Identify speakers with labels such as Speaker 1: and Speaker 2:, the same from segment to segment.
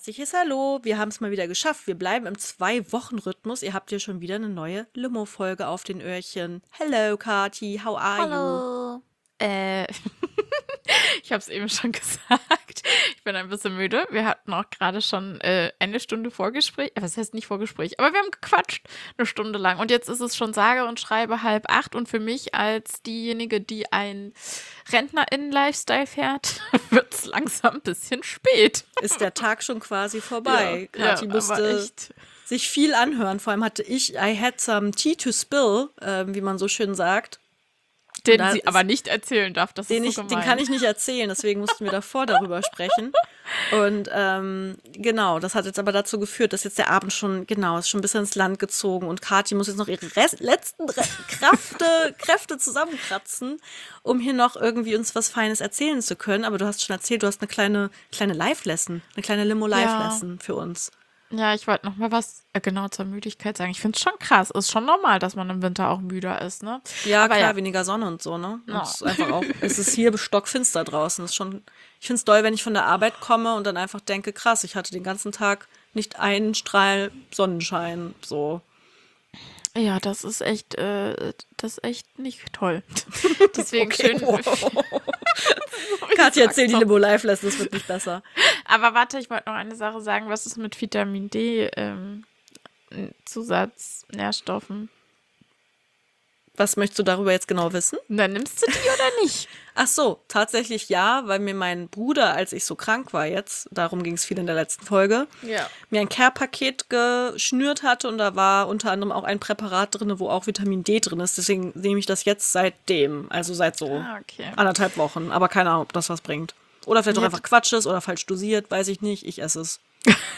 Speaker 1: herzliches Hallo. Wir haben es mal wieder geschafft. Wir bleiben im 2-Wochen-Rhythmus. Ihr habt hier schon wieder eine neue Limo-Folge auf den Öhrchen. Hello, Kati. How are you?
Speaker 2: Hallo. Ich habe es eben schon gesagt. Ich bin ein bisschen müde. Wir hatten auch gerade schon eine Stunde Vorgespräch. Was heißt nicht Vorgespräch? Aber wir haben gequatscht eine Stunde lang. Und jetzt ist es schon sage und schreibe 7:30. Und für mich als diejenige, die ein RentnerInnen-Lifestyle fährt, wird es langsam ein bisschen spät.
Speaker 1: Ist der Tag schon quasi vorbei?
Speaker 2: Ja,
Speaker 1: Kati
Speaker 2: aber
Speaker 1: musste
Speaker 2: echt.
Speaker 1: sich viel anhören. Vor allem hatte I had some tea to spill, wie man so schön sagt. Und
Speaker 2: Den
Speaker 1: da
Speaker 2: sie aber nicht erzählen darf. Das ist so
Speaker 1: den
Speaker 2: gemein.
Speaker 1: kann ich nicht erzählen, deswegen mussten wir davor darüber sprechen. Und genau, das hat jetzt aber dazu geführt, dass jetzt der Abend schon, genau, ist schon ein bisschen ins Land gezogen und Kathi muss jetzt noch ihre letzten Kräfte zusammenkratzen, um hier noch irgendwie uns was Feines erzählen zu können. Aber du hast schon erzählt, du hast eine kleine Live-Lesson, eine kleine Limo-Live-Lesson für uns.
Speaker 2: Ja, ich wollte noch mal was genau zur Müdigkeit sagen. Ich finde es schon krass. Ist schon normal, dass man im Winter auch müder ist, ne?
Speaker 1: Ja,
Speaker 2: Aber
Speaker 1: klar,
Speaker 2: ja.
Speaker 1: weniger Sonne und so, ne? Und
Speaker 2: Ja.
Speaker 1: es ist einfach auch, es ist hier stockfinster draußen. Es ist schon, ich finde es doll, wenn ich von der Arbeit komme und dann einfach denke, krass, ich hatte den ganzen Tag nicht einen Strahl Sonnenschein, so.
Speaker 2: Ja, das ist echt nicht toll. Deswegen
Speaker 1: Okay,
Speaker 2: schön.
Speaker 1: wow. Katja, erzähl die Limo Live Lesson, das wird nicht besser.
Speaker 2: Aber warte, ich wollte noch eine Sache sagen. Was ist mit Vitamin D Zusatznährstoffen?
Speaker 1: Was möchtest du darüber jetzt genau wissen?
Speaker 2: Na, nimmst du die oder nicht?
Speaker 1: Ach so, tatsächlich ja, weil mir mein Bruder, als ich so krank war jetzt, darum ging es viel in der letzten Folge,
Speaker 2: Ja.
Speaker 1: mir ein Care-Paket geschnürt hatte und da war unter anderem auch ein Präparat drin, wo auch Vitamin D drin ist. Deswegen nehme ich das jetzt seitdem, also seit so
Speaker 2: Okay.
Speaker 1: 1,5 Wochen. Aber keine Ahnung, ob das was bringt. Oder vielleicht auch einfach Quatsch ist oder falsch dosiert, weiß ich nicht. Ich esse es.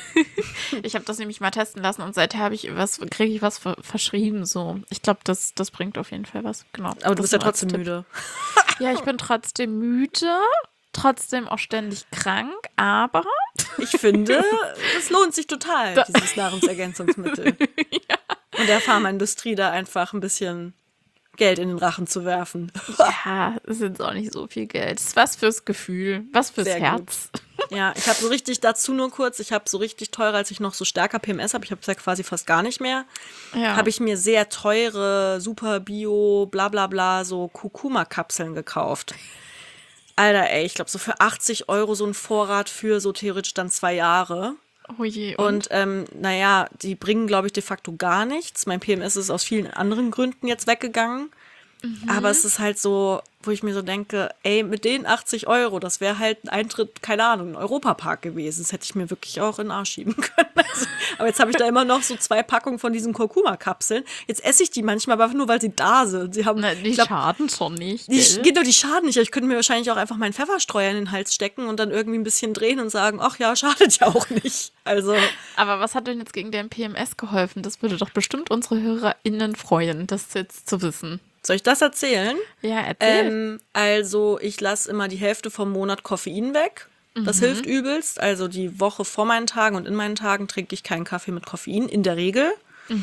Speaker 2: Ich habe das nämlich mal testen lassen und seither kriege ich was verschrieben. So. Ich glaube, das bringt auf jeden Fall was. Genau.
Speaker 1: Aber du
Speaker 2: Das
Speaker 1: bist ja
Speaker 2: nur als
Speaker 1: trotzdem
Speaker 2: Tipp.
Speaker 1: müde.
Speaker 2: Ja, ich bin trotzdem müde, trotzdem auch ständig krank, aber
Speaker 1: Ich finde, es lohnt sich total, dieses Nahrungsergänzungsmittel. Und der Pharmaindustrie da einfach ein bisschen Geld in den Rachen zu werfen.
Speaker 2: ja, es ist jetzt auch nicht so viel Geld. Es ist was fürs Gefühl, was fürs
Speaker 1: Sehr gut.
Speaker 2: Herz.
Speaker 1: Ja, ich habe so richtig, dazu nur kurz, ich habe so richtig teuer, als ich noch so stärker PMS habe, ich habe es ja quasi fast gar nicht mehr,
Speaker 2: Ja.
Speaker 1: habe ich mir sehr teure, super Bio, bla bla bla, so Kurkuma-Kapseln gekauft. Alter, ey, ich glaube so für 80 € so ein Vorrat für so theoretisch dann 2 Jahre.
Speaker 2: Oh je.
Speaker 1: Und naja, die bringen, glaube ich, de facto gar nichts. Mein PMS ist aus vielen anderen Gründen jetzt weggegangen. Aber es ist halt so, wo ich mir so denke, ey, mit den 80 €, das wäre halt ein Eintritt, keine Ahnung, in den Europapark gewesen. Das hätte ich mir wirklich auch in den Arsch schieben können. Also, aber jetzt habe ich da immer noch so 2 Packungen von diesen Kurkuma-Kapseln. Jetzt esse ich die manchmal, aber nur, weil sie da sind. Sie haben,
Speaker 2: Na, die
Speaker 1: ich glaub,
Speaker 2: schaden schon nicht.
Speaker 1: Geht doch, die schaden nicht. Ich könnte mir wahrscheinlich auch einfach meinen Pfefferstreuer in den Hals stecken und dann irgendwie ein bisschen drehen und sagen, ach ja, schadet ja auch nicht. Also,
Speaker 2: Aber was hat denn jetzt gegen dein PMS geholfen? Das würde doch bestimmt unsere HörerInnen freuen, das jetzt zu wissen.
Speaker 1: soll ich das erzählen?
Speaker 2: Ja, erzähl.
Speaker 1: Also, ich lasse immer die Hälfte vom Monat Koffein weg. Das hilft übelst. Also, die Woche vor meinen Tagen und in meinen Tagen trinke ich keinen Kaffee mit Koffein, in der Regel.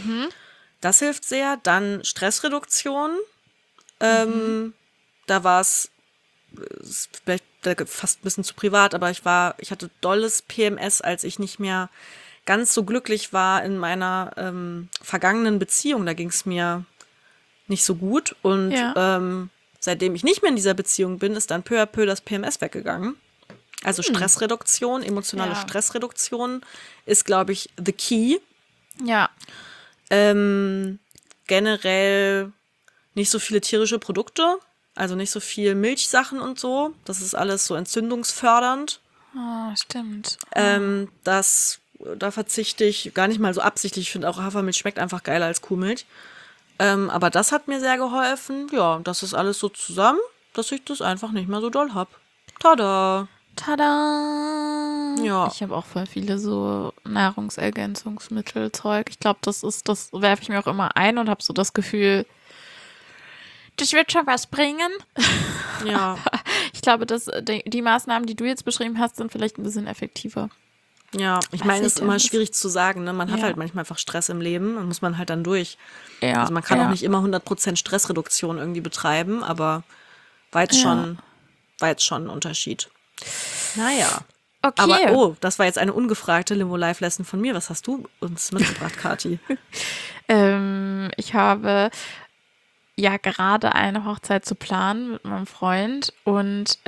Speaker 1: Das hilft sehr. Dann Stressreduktion. Da war es vielleicht fast ein bisschen zu privat, aber ich hatte dolles PMS, als ich nicht mehr ganz so glücklich war in meiner vergangenen Beziehung. Da ging es mir nicht so gut. Und
Speaker 2: Ja.
Speaker 1: seitdem ich nicht mehr in dieser Beziehung bin, ist dann peu à peu das PMS weggegangen. Also Stressreduktion, emotionale
Speaker 2: Ja.
Speaker 1: Stressreduktion ist, glaube ich, the key.
Speaker 2: Ja.
Speaker 1: Generell nicht so viele tierische Produkte, also nicht so viel Milchsachen und so. Das ist alles so entzündungsfördernd.
Speaker 2: Oh, stimmt.
Speaker 1: Da verzichte ich gar nicht mal so absichtlich. Ich finde auch Hafermilch schmeckt einfach geiler als Kuhmilch. Aber das hat mir sehr geholfen. Ja, das ist alles so zusammen, dass ich das einfach nicht mehr so doll hab. Tada!
Speaker 2: Tada!
Speaker 1: Ja.
Speaker 2: Ich habe auch voll viele so Nahrungsergänzungsmittelzeug. Ich glaube, das werfe ich mir auch immer ein und habe so das Gefühl, das wird schon was bringen.
Speaker 1: Ja.
Speaker 2: Ich glaube, dass die Maßnahmen, die du jetzt beschrieben hast, sind vielleicht ein bisschen effektiver.
Speaker 1: Ja, ich
Speaker 2: Weiß
Speaker 1: meine, es
Speaker 2: ich
Speaker 1: ist immer
Speaker 2: nicht.
Speaker 1: schwierig zu sagen, ne? Man hat
Speaker 2: Ja.
Speaker 1: halt manchmal einfach Stress im Leben und muss man halt dann durch.
Speaker 2: Ja,
Speaker 1: Also man kann
Speaker 2: ja.
Speaker 1: auch nicht immer 100% Stressreduktion irgendwie betreiben, aber war jetzt schon ein Unterschied. Naja.
Speaker 2: Okay.
Speaker 1: Aber, das war jetzt eine ungefragte Limo-Live-Lesson von mir. Was hast du uns mitgebracht, Kathi?
Speaker 2: Ich habe ja gerade eine Hochzeit zu planen mit meinem Freund und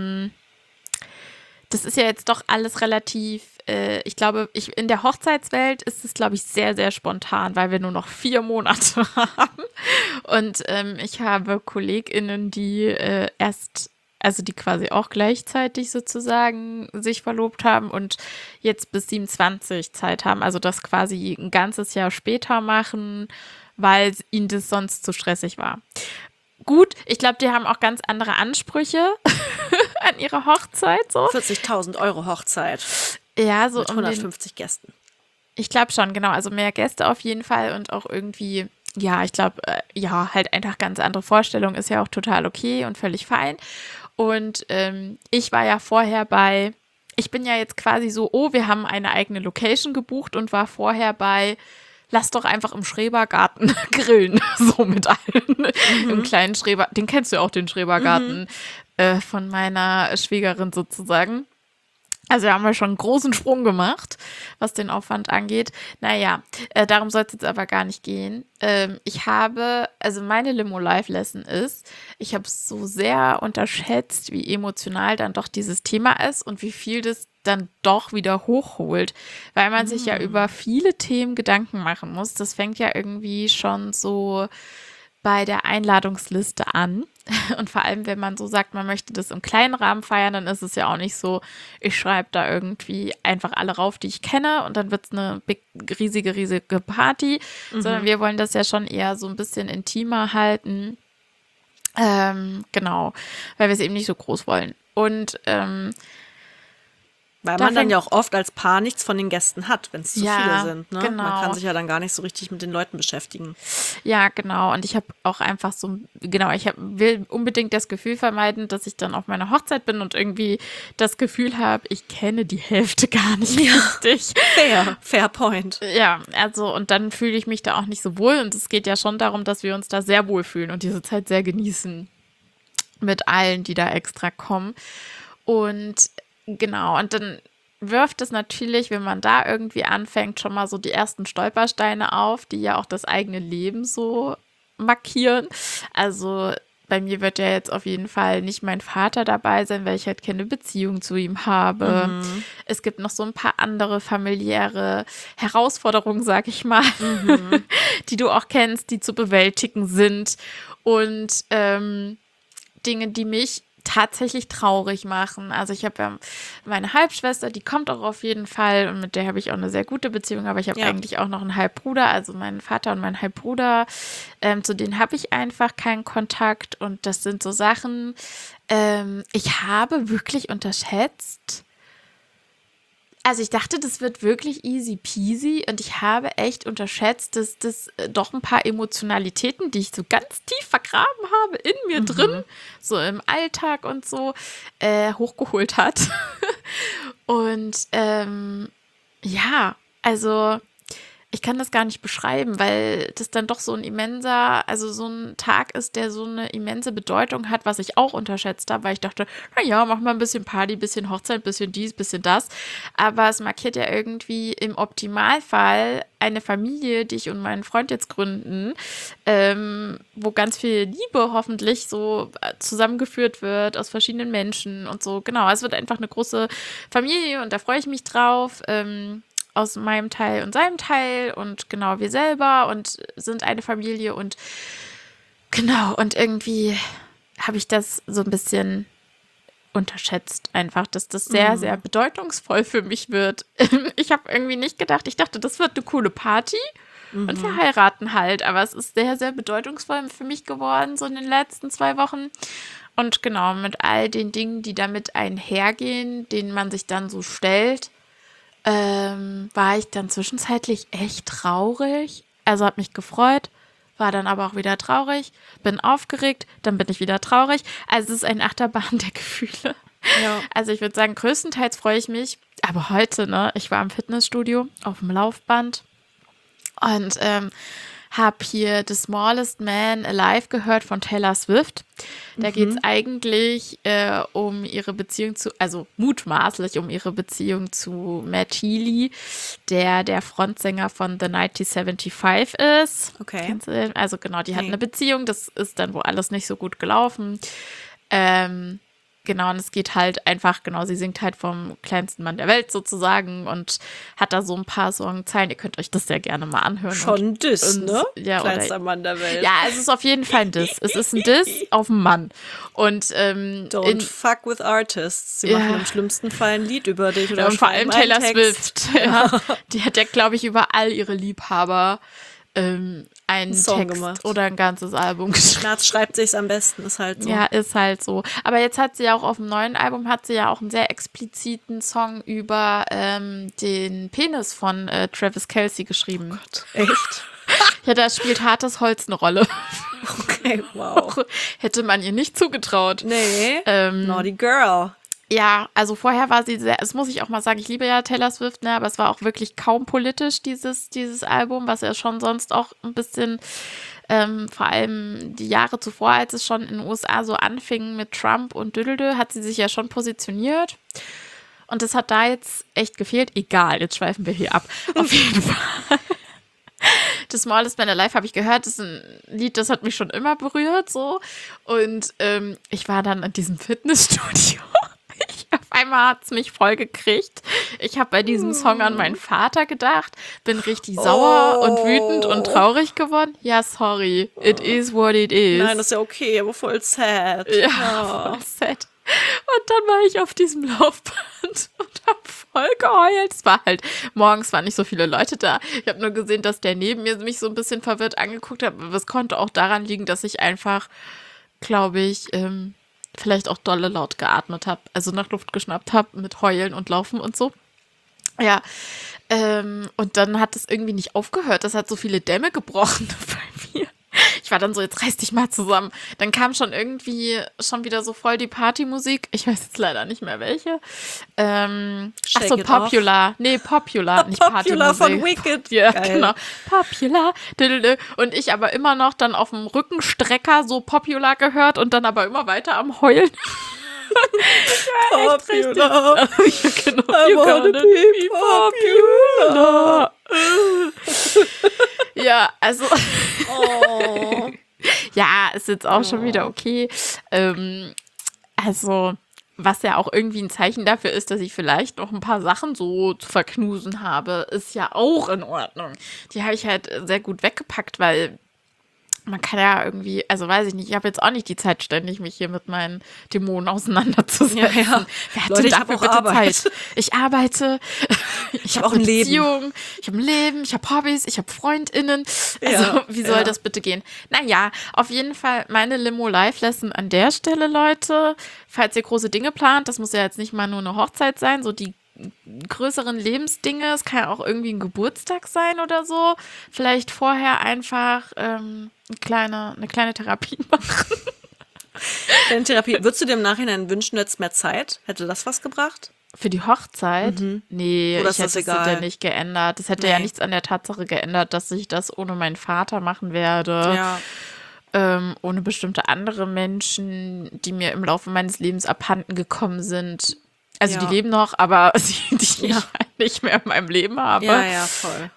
Speaker 2: das ist ja jetzt doch alles relativ, ich glaube, in der Hochzeitswelt ist es, glaube ich, sehr, sehr spontan, weil wir nur noch 4 Monate haben. Und ich habe KollegInnen, die also die quasi auch gleichzeitig sozusagen sich verlobt haben und jetzt bis 27 Zeit haben, also das quasi ein ganzes Jahr später machen, weil ihnen das sonst zu stressig war. Gut, ich glaube, die haben auch ganz andere Ansprüche an ihre Hochzeit. So.
Speaker 1: 40.000 € Hochzeit.
Speaker 2: Ja, so
Speaker 1: mit 150 Gästen.
Speaker 2: Ich glaube schon, genau. Also mehr Gäste auf jeden Fall und auch irgendwie, ja, ich glaube, halt einfach ganz andere Vorstellungen ist ja auch total okay und völlig fein. Und ich war ja vorher ich bin ja jetzt quasi so, wir haben eine eigene Location gebucht und war vorher lass doch einfach im Schrebergarten grillen, so mit allen. Im kleinen den kennst du ja auch, den Schrebergarten von meiner Schwägerin sozusagen. Also haben wir schon einen großen Sprung gemacht, was den Aufwand angeht. Naja, darum soll es jetzt aber gar nicht gehen. Also meine Limo-Live-Lesson ist, ich habe so sehr unterschätzt, wie emotional dann doch dieses Thema ist und wie viel das dann doch wieder hochholt, weil man sich ja über viele Themen Gedanken machen muss. Das fängt ja irgendwie schon so bei der Einladungsliste an. Und vor allem, wenn man so sagt, man möchte das im kleinen Rahmen feiern, dann ist es ja auch nicht so, ich schreibe da irgendwie einfach alle rauf, die ich kenne und dann wird es eine riesige Party, sondern wir wollen das ja schon eher so ein bisschen intimer halten. Genau, weil wir es eben nicht so groß wollen. Und
Speaker 1: weil man dann ja auch oft als Paar nichts von den Gästen hat, wenn es zu viele sind. Ne?
Speaker 2: Genau.
Speaker 1: Man kann sich ja dann gar nicht so richtig mit den Leuten beschäftigen.
Speaker 2: Ja, genau. Und ich habe auch einfach will unbedingt das Gefühl vermeiden, dass ich dann auf meiner Hochzeit bin und irgendwie das Gefühl habe, ich kenne die Hälfte gar nicht richtig.
Speaker 1: Fair point.
Speaker 2: Ja, also und dann fühle ich mich da auch nicht so wohl. Und es geht ja schon darum, dass wir uns da sehr wohl fühlen und diese Zeit sehr genießen mit allen, die da extra kommen. Und genau, und dann wirft es natürlich, wenn man da irgendwie anfängt, schon mal so die ersten Stolpersteine auf, die ja auch das eigene Leben so markieren. Also bei mir wird ja jetzt auf jeden Fall nicht mein Vater dabei sein, weil ich halt keine Beziehung zu ihm habe. Es gibt noch so ein paar andere familiäre Herausforderungen, sag ich mal, die du auch kennst, die zu bewältigen sind. Und Dinge, die mich tatsächlich traurig machen. Also ich habe ja meine Halbschwester, die kommt auch auf jeden Fall und mit der habe ich auch eine sehr gute Beziehung, aber ich habe eigentlich auch noch einen Halbbruder, also meinen Vater und meinen Halbbruder, zu denen habe ich einfach keinen Kontakt und das sind so Sachen, ich habe wirklich unterschätzt. Also ich dachte, das wird wirklich easy peasy und ich habe echt unterschätzt, dass das doch ein paar Emotionalitäten, die ich so ganz tief vergraben habe in mir drin, so im Alltag und so, hochgeholt hat. Und ja, also ich kann das gar nicht beschreiben, weil das dann doch so so ein Tag ist, der so eine immense Bedeutung hat, was ich auch unterschätzt habe, weil ich dachte, naja, mach mal ein bisschen Party, bisschen Hochzeit, bisschen dies, bisschen das. Aber es markiert ja irgendwie im Optimalfall eine Familie, die ich und meinen Freund jetzt gründen, wo ganz viel Liebe hoffentlich so zusammengeführt wird aus verschiedenen Menschen und so. Genau, es wird einfach eine große Familie und da freue ich mich drauf. Aus meinem Teil und seinem Teil und genau, wir selber und sind eine Familie und genau, und irgendwie habe ich das so ein bisschen unterschätzt einfach, dass das sehr, sehr bedeutungsvoll für mich wird. Ich habe irgendwie nicht gedacht, ich dachte, das wird eine coole Party und wir heiraten halt, aber es ist sehr, sehr bedeutungsvoll für mich geworden, so in den letzten 2 Wochen. Und genau, mit all den Dingen, die damit einhergehen, denen man sich dann so stellt, war ich dann zwischenzeitlich echt traurig. Also hat mich gefreut, war dann aber auch wieder traurig, bin aufgeregt, dann bin ich wieder traurig. Also es ist ein Achterbahn der Gefühle. Ja. Also ich würde sagen, größtenteils freue ich mich. Aber heute, ich war im Fitnessstudio auf dem Laufband und habe hier The Smallest Man Alive gehört von Taylor Swift. Da geht es eigentlich um ihre Beziehung also mutmaßlich um ihre Beziehung zu Matt Healy, der Frontsänger von The 1975 ist.
Speaker 1: Okay.
Speaker 2: Kennst du den? Also genau, die hatten eine Beziehung, das ist dann wohl alles nicht so gut gelaufen. Genau, und es geht halt einfach, genau, sie singt halt vom kleinsten Mann der Welt sozusagen und hat da so ein paar Songzeilen. Ihr könnt euch das sehr gerne mal anhören.
Speaker 1: Schon ein Diss, ne?
Speaker 2: Ja,
Speaker 1: Kleinster Mann der Welt.
Speaker 2: Ja, es ist auf jeden Fall ein Diss. Es ist ein Diss auf einen Mann. Und
Speaker 1: Don't fuck with artists. Sie machen im schlimmsten Fall ein Lied über dich. Oder
Speaker 2: und vor allem Taylor
Speaker 1: einen Text.
Speaker 2: Swift. Ja, die hat ja, glaube ich, über all ihre Liebhaber einen
Speaker 1: Song
Speaker 2: Text
Speaker 1: gemacht.
Speaker 2: oder ein ganzes Album geschrieben.
Speaker 1: Schnatz schreibt sich's am besten, ist halt so.
Speaker 2: Ja, ist halt so. Aber jetzt hat sie ja auch auf dem neuen Album hat sie ja auch einen sehr expliziten Song über den Penis von Travis Kelce geschrieben.
Speaker 1: Oh Gott, echt?
Speaker 2: Ja, da spielt hartes Holz eine Rolle.
Speaker 1: Okay, wow.
Speaker 2: Hätte man ihr nicht zugetraut.
Speaker 1: Nee, naughty girl.
Speaker 2: Ja, also vorher war sie sehr, das muss ich auch mal sagen, ich liebe ja Taylor Swift, ne, aber es war auch wirklich kaum politisch, dieses Album, was ja schon sonst auch ein bisschen, vor allem die Jahre zuvor, als es schon in den USA so anfing mit Trump und Düdeldö, hat sie sich ja schon positioniert. Und das hat da jetzt echt gefehlt. Egal, jetzt schweifen wir hier ab. Auf jeden Fall. The Smallest Man Alive habe ich gehört. Das ist ein Lied, das hat mich schon immer berührt, so. Und ich war dann in diesem Fitnessstudio. Auf einmal hat es mich voll gekriegt. Ich habe bei diesem Song an meinen Vater gedacht, bin richtig sauer und wütend und traurig geworden. Ja, sorry. It is what it is.
Speaker 1: Nein, das ist ja okay, aber voll sad.
Speaker 2: Ja, voll sad. Und dann war ich auf diesem Laufband und habe voll geheult. Es war halt, morgens waren nicht so viele Leute da. Ich habe nur gesehen, dass der neben mir mich so ein bisschen verwirrt angeguckt hat. Aber es konnte auch daran liegen, dass ich einfach, glaube ich, vielleicht auch dolle laut geatmet habe, also nach Luft geschnappt habe mit Heulen und Laufen und so. Ja, und dann hat es irgendwie nicht aufgehört. Das hat so viele Dämme gebrochen bei mir. Ich war dann so, jetzt reiß dich mal zusammen. Dann kam schon irgendwie schon wieder so voll die Partymusik. Ich weiß jetzt leider nicht mehr welche. Achso, Popular. Off. Nee, Popular, nicht
Speaker 1: Popular
Speaker 2: Partymusik.
Speaker 1: von Wicked.
Speaker 2: Ja,
Speaker 1: geil.
Speaker 2: Genau. Popular. Und ich aber immer noch dann auf dem Rückenstrecker so Popular gehört und dann aber immer weiter am Heulen.
Speaker 1: Popular.
Speaker 2: Ja, genau.
Speaker 1: I wanna be popular.
Speaker 2: Ja, also.
Speaker 1: Oh.
Speaker 2: Ja, ist jetzt auch schon wieder okay. Also, was ja auch irgendwie ein Zeichen dafür ist, dass ich vielleicht noch ein paar Sachen so zu verknusen habe, ist ja auch in Ordnung. Die habe ich halt sehr gut weggepackt, weil man kann ja irgendwie, also weiß ich nicht, ich habe jetzt auch nicht die Zeit, ständig mich hier mit meinen Dämonen auseinanderzusetzen.
Speaker 1: Ja, ja.
Speaker 2: Wer hat
Speaker 1: Leute,
Speaker 2: denn
Speaker 1: ich
Speaker 2: dafür
Speaker 1: hab auch
Speaker 2: bitte
Speaker 1: Arbeit.
Speaker 2: Zeit? Ich arbeite, ich habe
Speaker 1: auch ein Leben.
Speaker 2: Beziehung, ich habe ein Leben, ich habe Hobbys, ich habe FreundInnen. Also,
Speaker 1: Ja,
Speaker 2: wie soll
Speaker 1: ja.
Speaker 2: das bitte gehen? Naja, auf jeden Fall meine Limo-Live-Lesson an der Stelle, Leute. Falls ihr große Dinge plant, das muss ja jetzt nicht mal nur eine Hochzeit sein, so die größeren Lebensdinge, es kann ja auch irgendwie ein Geburtstag sein oder so. Vielleicht vorher einfach eine kleine Therapie machen.
Speaker 1: Deine Therapie. Würdest du dir im Nachhinein wünschen, du hättest mehr Zeit? Hätte das was gebracht?
Speaker 2: Für die Hochzeit? Nee,
Speaker 1: Oder
Speaker 2: ich
Speaker 1: ist das
Speaker 2: hätte es
Speaker 1: egal?
Speaker 2: ja nicht geändert. Das hätte
Speaker 1: Nee.
Speaker 2: ja nichts an der Tatsache geändert, dass ich das ohne meinen Vater machen werde.
Speaker 1: Ja.
Speaker 2: Ohne bestimmte andere Menschen, die mir im Laufe meines Lebens abhanden gekommen sind. Also
Speaker 1: Ja.
Speaker 2: die leben noch, aber die ich
Speaker 1: Ja.
Speaker 2: halt nicht mehr in meinem Leben habe.
Speaker 1: Ja, ja, voll.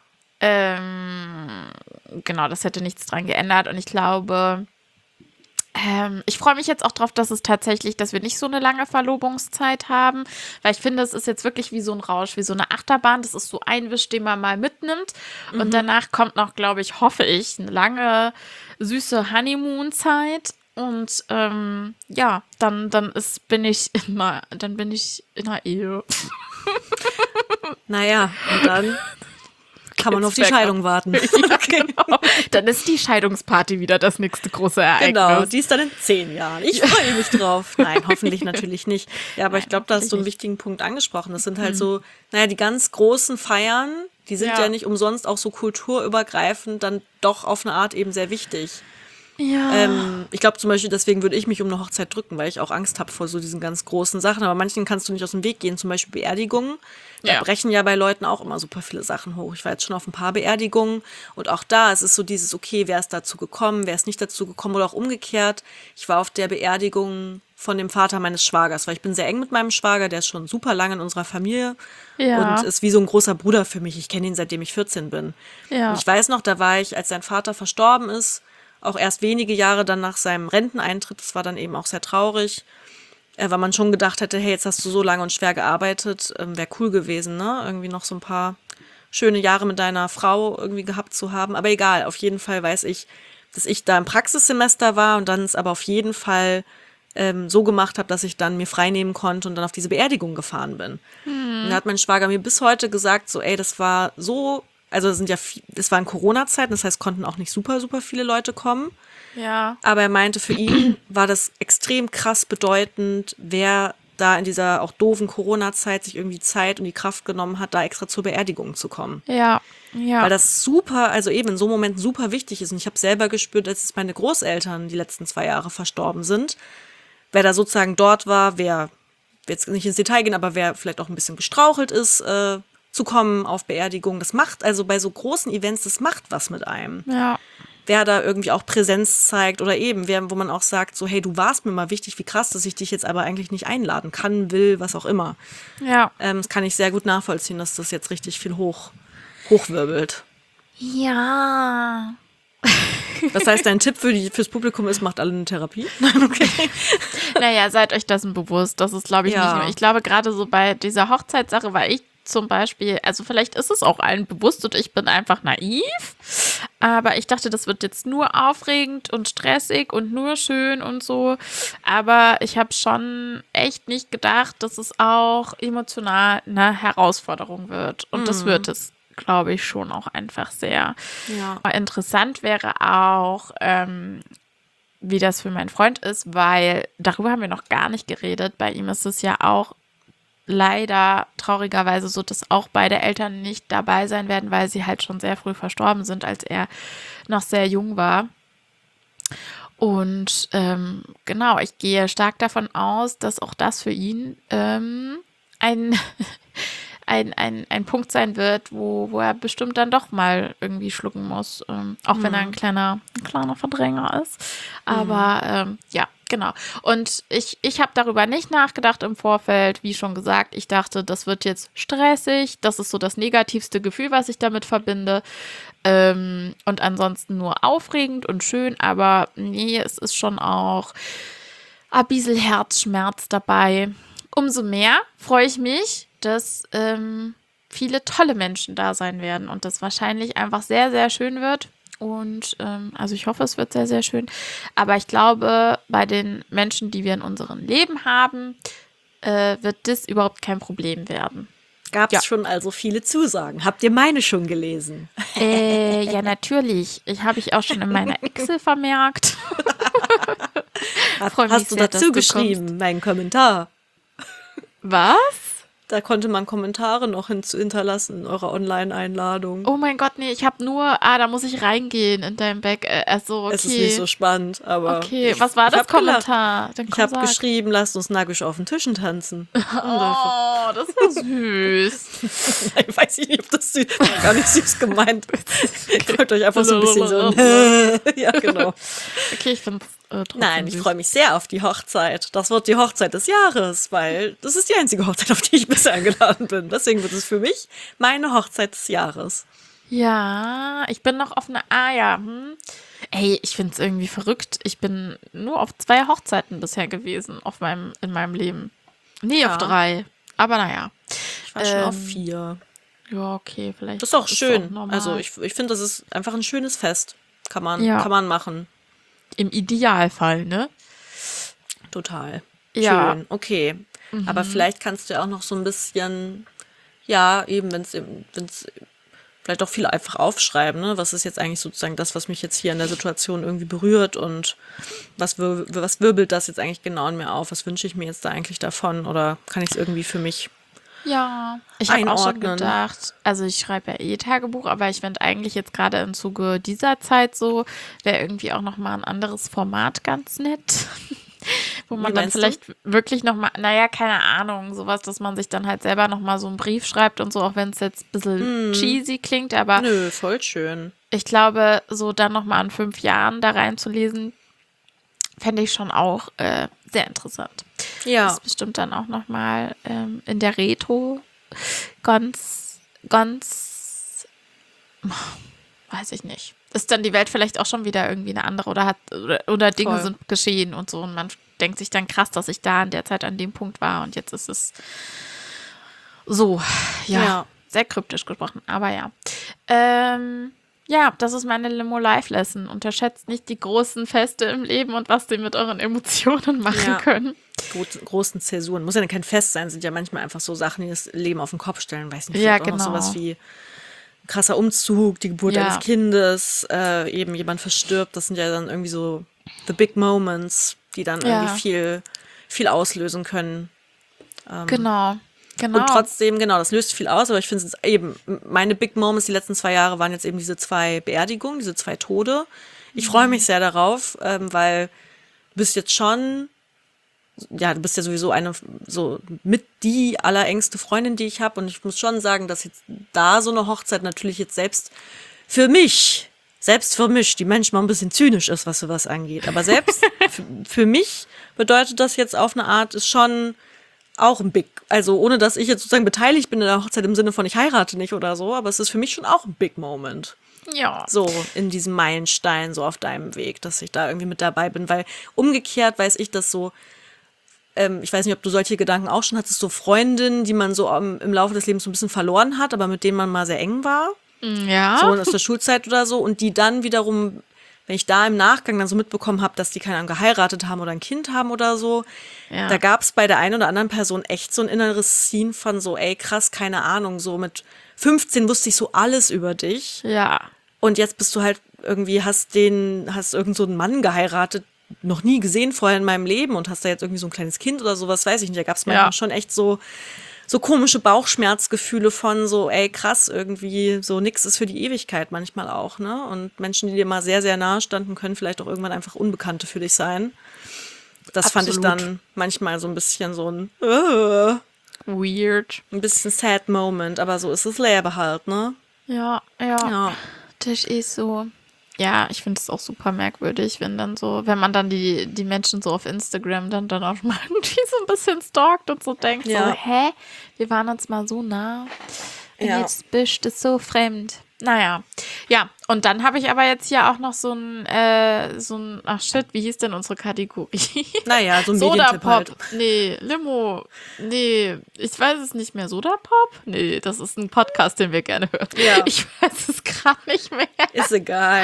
Speaker 2: Genau, das hätte nichts dran geändert. Und ich glaube, ich freue mich jetzt auch drauf, dass wir nicht so eine lange Verlobungszeit haben, weil ich finde, es ist jetzt wirklich wie so ein Rausch, wie so eine Achterbahn. Das ist so ein Wisch, den man mal mitnimmt. Und danach kommt noch, glaube ich, hoffe ich, eine lange, süße Honeymoon-Zeit. Und ja, dann bin ich in einer Ehe.
Speaker 1: Naja, und dann kann man auf die
Speaker 2: Jetzt
Speaker 1: Scheidung warten.
Speaker 2: Ja, genau. Dann ist die Scheidungsparty wieder das nächste große Ereignis.
Speaker 1: Genau, die ist dann in 10 Jahren. Ich freue mich drauf. Nein, hoffentlich natürlich nicht. Ja, aber ich glaube, da hast du einen wichtigen Punkt angesprochen. Das sind halt so, naja, die ganz großen Feiern, die sind
Speaker 2: Ja.
Speaker 1: ja nicht umsonst auch so kulturübergreifend dann doch auf eine Art eben sehr wichtig.
Speaker 2: Ja.
Speaker 1: Ich glaube zum Beispiel, deswegen würde ich mich um eine Hochzeit drücken, weil ich auch Angst habe vor so diesen ganz großen Sachen. Aber manchen kannst du nicht aus dem Weg gehen, zum Beispiel Beerdigungen. Da
Speaker 2: Ja.
Speaker 1: brechen ja bei Leuten auch immer super viele Sachen hoch. Ich war jetzt schon auf ein paar Beerdigungen und auch da ist es so dieses, okay, wer ist dazu gekommen, wer ist nicht dazu gekommen oder auch umgekehrt. Ich war auf der Beerdigung von dem Vater meines Schwagers, weil ich bin sehr eng mit meinem Schwager, der ist schon super lange in unserer Familie und
Speaker 2: Ja.
Speaker 1: ist wie so ein großer Bruder für mich. Ich kenne ihn, seitdem ich 14 bin.
Speaker 2: Ja.
Speaker 1: Und ich weiß noch, da war ich, als sein Vater verstorben ist, auch erst wenige Jahre dann nach seinem Renteneintritt, das war dann eben auch sehr traurig, weil man schon gedacht hätte, hey, jetzt hast du so lange und schwer gearbeitet, wäre cool gewesen, ne? Irgendwie noch so ein paar schöne Jahre mit deiner Frau irgendwie gehabt zu haben. Aber egal, auf jeden Fall weiß ich, dass ich da im Praxissemester war und dann es aber auf jeden Fall so gemacht habe, dass ich dann mir frei nehmen konnte und dann auf diese Beerdigung gefahren bin. Und da hat mein Schwager mir bis heute gesagt, so, ey, das war so, also es war in Corona-Zeiten, das heißt, konnten auch nicht super, super viele Leute kommen.
Speaker 2: Ja.
Speaker 1: Aber er meinte, für ihn war das extrem krass bedeutend, wer da in dieser auch doofen Corona-Zeit sich irgendwie Zeit und die Kraft genommen hat, da extra zur Beerdigung zu kommen.
Speaker 2: Ja. Ja.
Speaker 1: Weil das super, also eben in so Momenten super wichtig ist. Und ich habe selber gespürt, als jetzt meine Großeltern die letzten 2 Jahre verstorben sind, wer da sozusagen dort war, wer, jetzt nicht ins Detail gehen, aber wer vielleicht auch ein bisschen gestrauchelt ist, zu kommen auf Beerdigung. Das macht, also bei so großen Events, das macht was mit einem.
Speaker 2: Ja.
Speaker 1: Wer da irgendwie auch Präsenz zeigt oder eben, wer, wo man auch sagt, so, hey, du warst mir mal wichtig, wie krass, dass ich dich jetzt aber eigentlich nicht einladen kann, will, was auch immer.
Speaker 2: Ja.
Speaker 1: Das kann ich sehr gut nachvollziehen, dass das jetzt richtig viel hochwirbelt.
Speaker 2: Ja.
Speaker 1: Das heißt, dein Tipp fürs Publikum ist, macht alle eine Therapie? Nein, okay.
Speaker 2: Naja, seid euch dessen bewusst. Das ist, glaube ich,
Speaker 1: Ja.
Speaker 2: nicht nur. Ich glaube, gerade so bei dieser Hochzeitssache war ich zum Beispiel, also vielleicht ist es auch allen bewusst und ich bin einfach naiv, aber ich dachte, das wird jetzt nur aufregend und stressig und nur schön und so, aber ich habe schon echt nicht gedacht, dass es auch emotional eine Herausforderung wird und das wird es, glaube ich, schon auch einfach sehr.
Speaker 1: Ja.
Speaker 2: Interessant wäre auch, wie das für meinen Freund ist, weil darüber haben wir noch gar nicht geredet. Bei ihm ist es ja auch leider traurigerweise so, dass auch beide Eltern nicht dabei sein werden, weil sie halt schon sehr früh verstorben sind, als er noch sehr jung war. Und genau, ich gehe stark davon aus, dass auch das für ihn ein Punkt sein wird, wo er bestimmt dann doch mal irgendwie schlucken muss, auch wenn er ein kleiner Verdränger ist. Aber ja, genau. Und ich habe darüber nicht nachgedacht im Vorfeld, wie schon gesagt. Ich dachte, das wird jetzt stressig. Das ist so das negativste Gefühl, was ich damit verbinde. Und ansonsten nur aufregend und schön. Aber nee, es ist schon auch ein bisschen Herzschmerz dabei. Umso mehr freue ich mich, dass viele tolle Menschen da sein werden und das wahrscheinlich einfach sehr, sehr schön wird. Und also ich hoffe, es wird sehr, sehr schön. Aber ich glaube, bei den Menschen, die wir in unserem Leben haben, wird das überhaupt kein Problem werden.
Speaker 1: Gab es
Speaker 2: Ja.
Speaker 1: schon also viele Zusagen? Habt ihr meine schon gelesen?
Speaker 2: Ja, natürlich. Habe ich auch schon in meiner Excel vermerkt. Freu mich
Speaker 1: Hast du
Speaker 2: sehr, dass
Speaker 1: dazu
Speaker 2: du
Speaker 1: geschrieben, meinen Kommentar?
Speaker 2: Was?
Speaker 1: Da konnte man Kommentare noch hinterlassen in eurer Online-Einladung.
Speaker 2: Oh mein Gott, nee, ich habe nur, da muss ich reingehen in dein Back. Also, okay.
Speaker 1: Es ist nicht so spannend, aber
Speaker 2: Okay, was war das
Speaker 1: hab gelacht.
Speaker 2: Kommentar? Dann
Speaker 1: Ich
Speaker 2: komm,
Speaker 1: habe
Speaker 2: sag.
Speaker 1: geschrieben, lasst uns nackig auf den Tischen tanzen.
Speaker 2: Oh, das ist ja süß.
Speaker 1: Nein, weiß ich nicht, ob das süß war. Gar nicht süß gemeint. Ich wollte euch einfach so ein bisschen so. Ja, genau.
Speaker 2: Okay, ich finde es trotzdem
Speaker 1: Nein, ich
Speaker 2: süß.
Speaker 1: freue mich sehr auf die Hochzeit. Das wird die Hochzeit des Jahres, weil das ist die einzige Hochzeit, auf die ich bisher eingeladen bin. Deswegen wird es für mich meine Hochzeit des Jahres.
Speaker 2: Ja, ich bin noch auf eine ja. Ey, ich finde es irgendwie verrückt. Ich bin nur auf 2 Hochzeiten bisher gewesen in meinem Leben. Nee,
Speaker 1: Ja.
Speaker 2: auf 3. Aber naja.
Speaker 1: Ich war schon auf 4.
Speaker 2: Ja, okay, vielleicht.
Speaker 1: Das ist auch schön.
Speaker 2: Auch normal.
Speaker 1: Also ich finde, das ist einfach ein schönes Fest. Kann man machen.
Speaker 2: Im Idealfall, ne?
Speaker 1: Total.
Speaker 2: Ja.
Speaker 1: Schön. Okay. Aber vielleicht kannst du ja auch noch so ein bisschen, ja, eben, wenn es vielleicht auch viel einfach aufschreiben, ne? Was ist jetzt eigentlich sozusagen das, was mich jetzt hier in der Situation irgendwie berührt und was wirbelt das jetzt eigentlich genau in mir auf? Was wünsche ich mir jetzt da eigentlich davon? Oder kann ich es irgendwie für mich
Speaker 2: Ja, ich habe auch schon
Speaker 1: einordnen.
Speaker 2: gedacht, also ich schreibe ja Tagebuch, aber ich finde eigentlich jetzt gerade im Zuge dieser Zeit so, wäre irgendwie auch nochmal ein anderes Format ganz nett. Wo
Speaker 1: Wie
Speaker 2: man dann
Speaker 1: meinst du?
Speaker 2: vielleicht wirklich nochmal, naja, keine Ahnung, sowas, dass man sich dann halt selber nochmal so einen Brief schreibt und so, auch wenn es jetzt ein bisschen cheesy klingt, aber
Speaker 1: Nö, voll schön.
Speaker 2: ich glaube, so dann nochmal in 5 Jahren da reinzulesen, fände ich schon auch sehr interessant.
Speaker 1: Ja,
Speaker 2: Ist bestimmt dann auch nochmal in der Retro ganz, weiß ich nicht. Ist dann die Welt vielleicht auch schon wieder irgendwie eine andere oder Dinge
Speaker 1: voll.
Speaker 2: sind geschehen und so und man denkt sich dann krass, dass ich da in der Zeit an dem Punkt war und jetzt ist es so, ja, sehr kryptisch gesprochen, aber ja. Ja, das ist meine Limo-Life-Lesson. Unterschätzt nicht die großen Feste im Leben und was die mit euren Emotionen machen
Speaker 1: Ja.
Speaker 2: können.
Speaker 1: Großen Zäsuren. Muss ja kein Fest sein, sind ja manchmal einfach so Sachen, die das Leben auf den Kopf stellen. Weiß nicht,
Speaker 2: Ja,
Speaker 1: vielleicht auch noch
Speaker 2: genau.
Speaker 1: sowas wie ein krasser Umzug, die Geburt
Speaker 2: Ja.
Speaker 1: eines Kindes, eben jemand verstirbt. Das sind ja dann irgendwie so the big moments, die dann
Speaker 2: Ja.
Speaker 1: irgendwie viel auslösen können.
Speaker 2: Genau.
Speaker 1: Und trotzdem, genau, das löst viel aus, aber ich finde es eben, meine Big Moments die letzten 2 Jahre waren jetzt eben diese 2 Beerdigungen, diese 2 Tode. Ich freue mich sehr darauf, weil du bist jetzt schon, ja, du bist ja sowieso eine, so mit die allerengste Freundin, die ich habe. Und ich muss schon sagen, dass jetzt da so eine Hochzeit natürlich jetzt selbst für mich, die manchmal ein bisschen zynisch ist, was sowas angeht. Aber selbst für mich bedeutet das jetzt auf eine Art, ist schon auch ein Big, also ohne dass ich jetzt sozusagen beteiligt bin in der Hochzeit im Sinne von ich heirate nicht oder so, aber es ist für mich schon auch ein Big Moment.
Speaker 2: Ja.
Speaker 1: So in diesem Meilenstein, so auf deinem Weg, dass ich da irgendwie mit dabei bin, weil umgekehrt weiß ich das so, ich weiß nicht, ob du solche Gedanken auch schon hattest, so Freundinnen, die man so im Laufe des Lebens so ein bisschen verloren hat, aber mit denen man mal sehr eng war,
Speaker 2: Ja.
Speaker 1: so aus der Schulzeit oder so, und die dann wiederum, wenn ich da im Nachgang dann so mitbekommen habe, dass die keine Ahnung geheiratet haben oder ein Kind haben oder so,
Speaker 2: Ja.
Speaker 1: da gab es bei der einen oder anderen Person echt so ein inneres Scene von so, ey krass, keine Ahnung, so mit 15 wusste ich so alles über dich.
Speaker 2: Ja.
Speaker 1: Und jetzt bist du halt irgendwie, hast irgend so einen Mann geheiratet, noch nie gesehen vorher in meinem Leben und hast da jetzt irgendwie so ein kleines Kind oder sowas, weiß ich nicht. Da gab es manchmal schon echt so komische Bauchschmerzgefühle von so, ey krass, irgendwie so nix ist für die Ewigkeit manchmal auch, ne? Und Menschen, die dir mal sehr, sehr nahe standen, können vielleicht auch irgendwann einfach Unbekannte für dich sein. Das fand ich
Speaker 2: Absolut.
Speaker 1: dann manchmal so ein bisschen so
Speaker 2: Weird.
Speaker 1: ein bisschen sad Moment, aber so ist das Leben halt, ne?
Speaker 2: Ja.
Speaker 1: Ja.
Speaker 2: Das ist so. Ja, ich finde es auch super merkwürdig, wenn man dann die Menschen so auf Instagram dann auch mal irgendwie so ein bisschen stalkt und so denkt,
Speaker 1: Ja.
Speaker 2: so, hä? Wir waren uns mal so nah. Und
Speaker 1: Ja.
Speaker 2: jetzt bist du so fremd. Naja. Ja, und dann habe ich aber jetzt hier auch noch so ein, ach shit, wie hieß denn unsere Kategorie?
Speaker 1: Naja, so ein Medientipp
Speaker 2: Sodapop.
Speaker 1: halt.
Speaker 2: Nee, Limo. Nee, ich weiß es nicht mehr. Sodapop? Nee, das ist ein Podcast, den wir gerne hören.
Speaker 1: Ja.
Speaker 2: Ich weiß es gerade nicht mehr.
Speaker 1: Ist egal.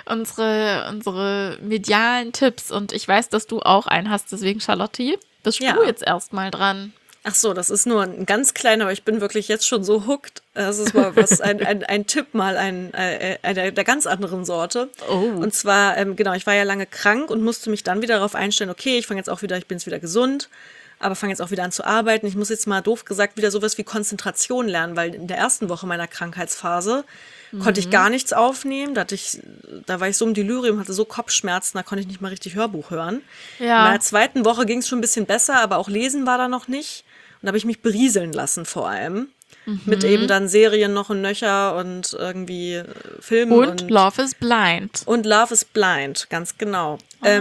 Speaker 2: Unsere medialen Tipps. Und ich weiß, dass du auch einen hast. Deswegen, Charlotte, bist
Speaker 1: Ja.
Speaker 2: du jetzt erstmal dran.
Speaker 1: Ach so, das ist nur ein ganz kleiner, aber ich bin wirklich jetzt schon so hooked. Das ist mal ein Tipp mal der ganz anderen Sorte.
Speaker 2: Oh.
Speaker 1: Und zwar, genau, ich war ja lange krank und musste mich dann wieder darauf einstellen, okay, ich bin jetzt wieder gesund, aber fange jetzt auch wieder an zu arbeiten. Ich muss jetzt mal doof gesagt wieder sowas wie Konzentration lernen, weil in der ersten Woche meiner Krankheitsphase konnte ich gar nichts aufnehmen. Da war ich so im Delirium, hatte so Kopfschmerzen, da konnte ich nicht mal richtig Hörbuch hören.
Speaker 2: Ja.
Speaker 1: In der zweiten Woche ging es schon ein bisschen besser, aber auch lesen war da noch nicht. Und da habe ich mich berieseln lassen vor allem. Mit eben dann Serien noch und nöcher und irgendwie Filmen.
Speaker 2: Und Love is Blind.
Speaker 1: Und Love is Blind, ganz genau.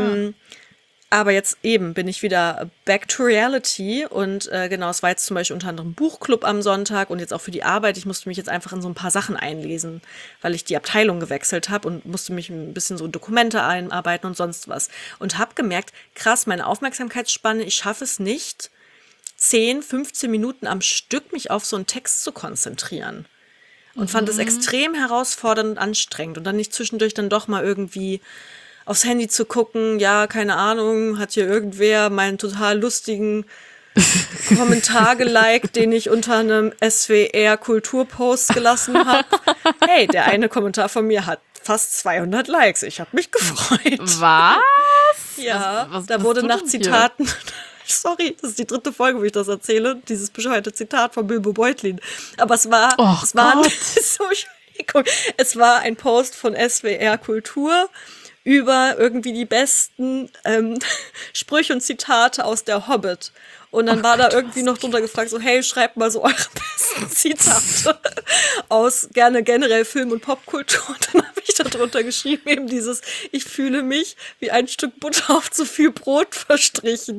Speaker 1: Aber jetzt eben bin ich wieder back to reality und genau, es war jetzt zum Beispiel unter anderem Buchclub am Sonntag und jetzt auch für die Arbeit. Ich musste mich jetzt einfach in so ein paar Sachen einlesen, weil ich die Abteilung gewechselt habe und musste mich ein bisschen so in Dokumente einarbeiten und sonst was. Und habe gemerkt, krass, meine Aufmerksamkeitsspanne, ich schaffe es nicht, 10, 15 Minuten am Stück mich auf so einen Text zu konzentrieren. Und fand es extrem herausfordernd und anstrengend. Und dann nicht zwischendurch dann doch mal irgendwie aufs Handy zu gucken, ja, keine Ahnung, hat hier irgendwer meinen total lustigen Kommentar geliked, den ich unter einem SWR-Kulturpost gelassen habe. Hey, der eine Kommentar von mir hat fast 200 Likes. Ich habe mich gefreut.
Speaker 2: Was?
Speaker 1: Ja,
Speaker 2: was
Speaker 1: da
Speaker 2: bist
Speaker 1: wurde
Speaker 2: du
Speaker 1: nach
Speaker 2: denn hier?
Speaker 1: Zitaten, Sorry, das ist die 3. Folge, wo ich das erzähle, dieses bescheuerte Zitat von Bilbo Beutlin. Aber es war Entschuldigung, es war ein Post von SWR Kultur über irgendwie die besten Sprüche und Zitate aus der Hobbit. Und dann war da irgendwie noch drunter gefragt, so, hey, schreibt mal so eure besten Zitate aus gerne generell Film- und Popkultur. Und dann habe ich da drunter geschrieben, eben dieses, ich fühle mich wie ein Stück Butter auf zu viel Brot verstrichen.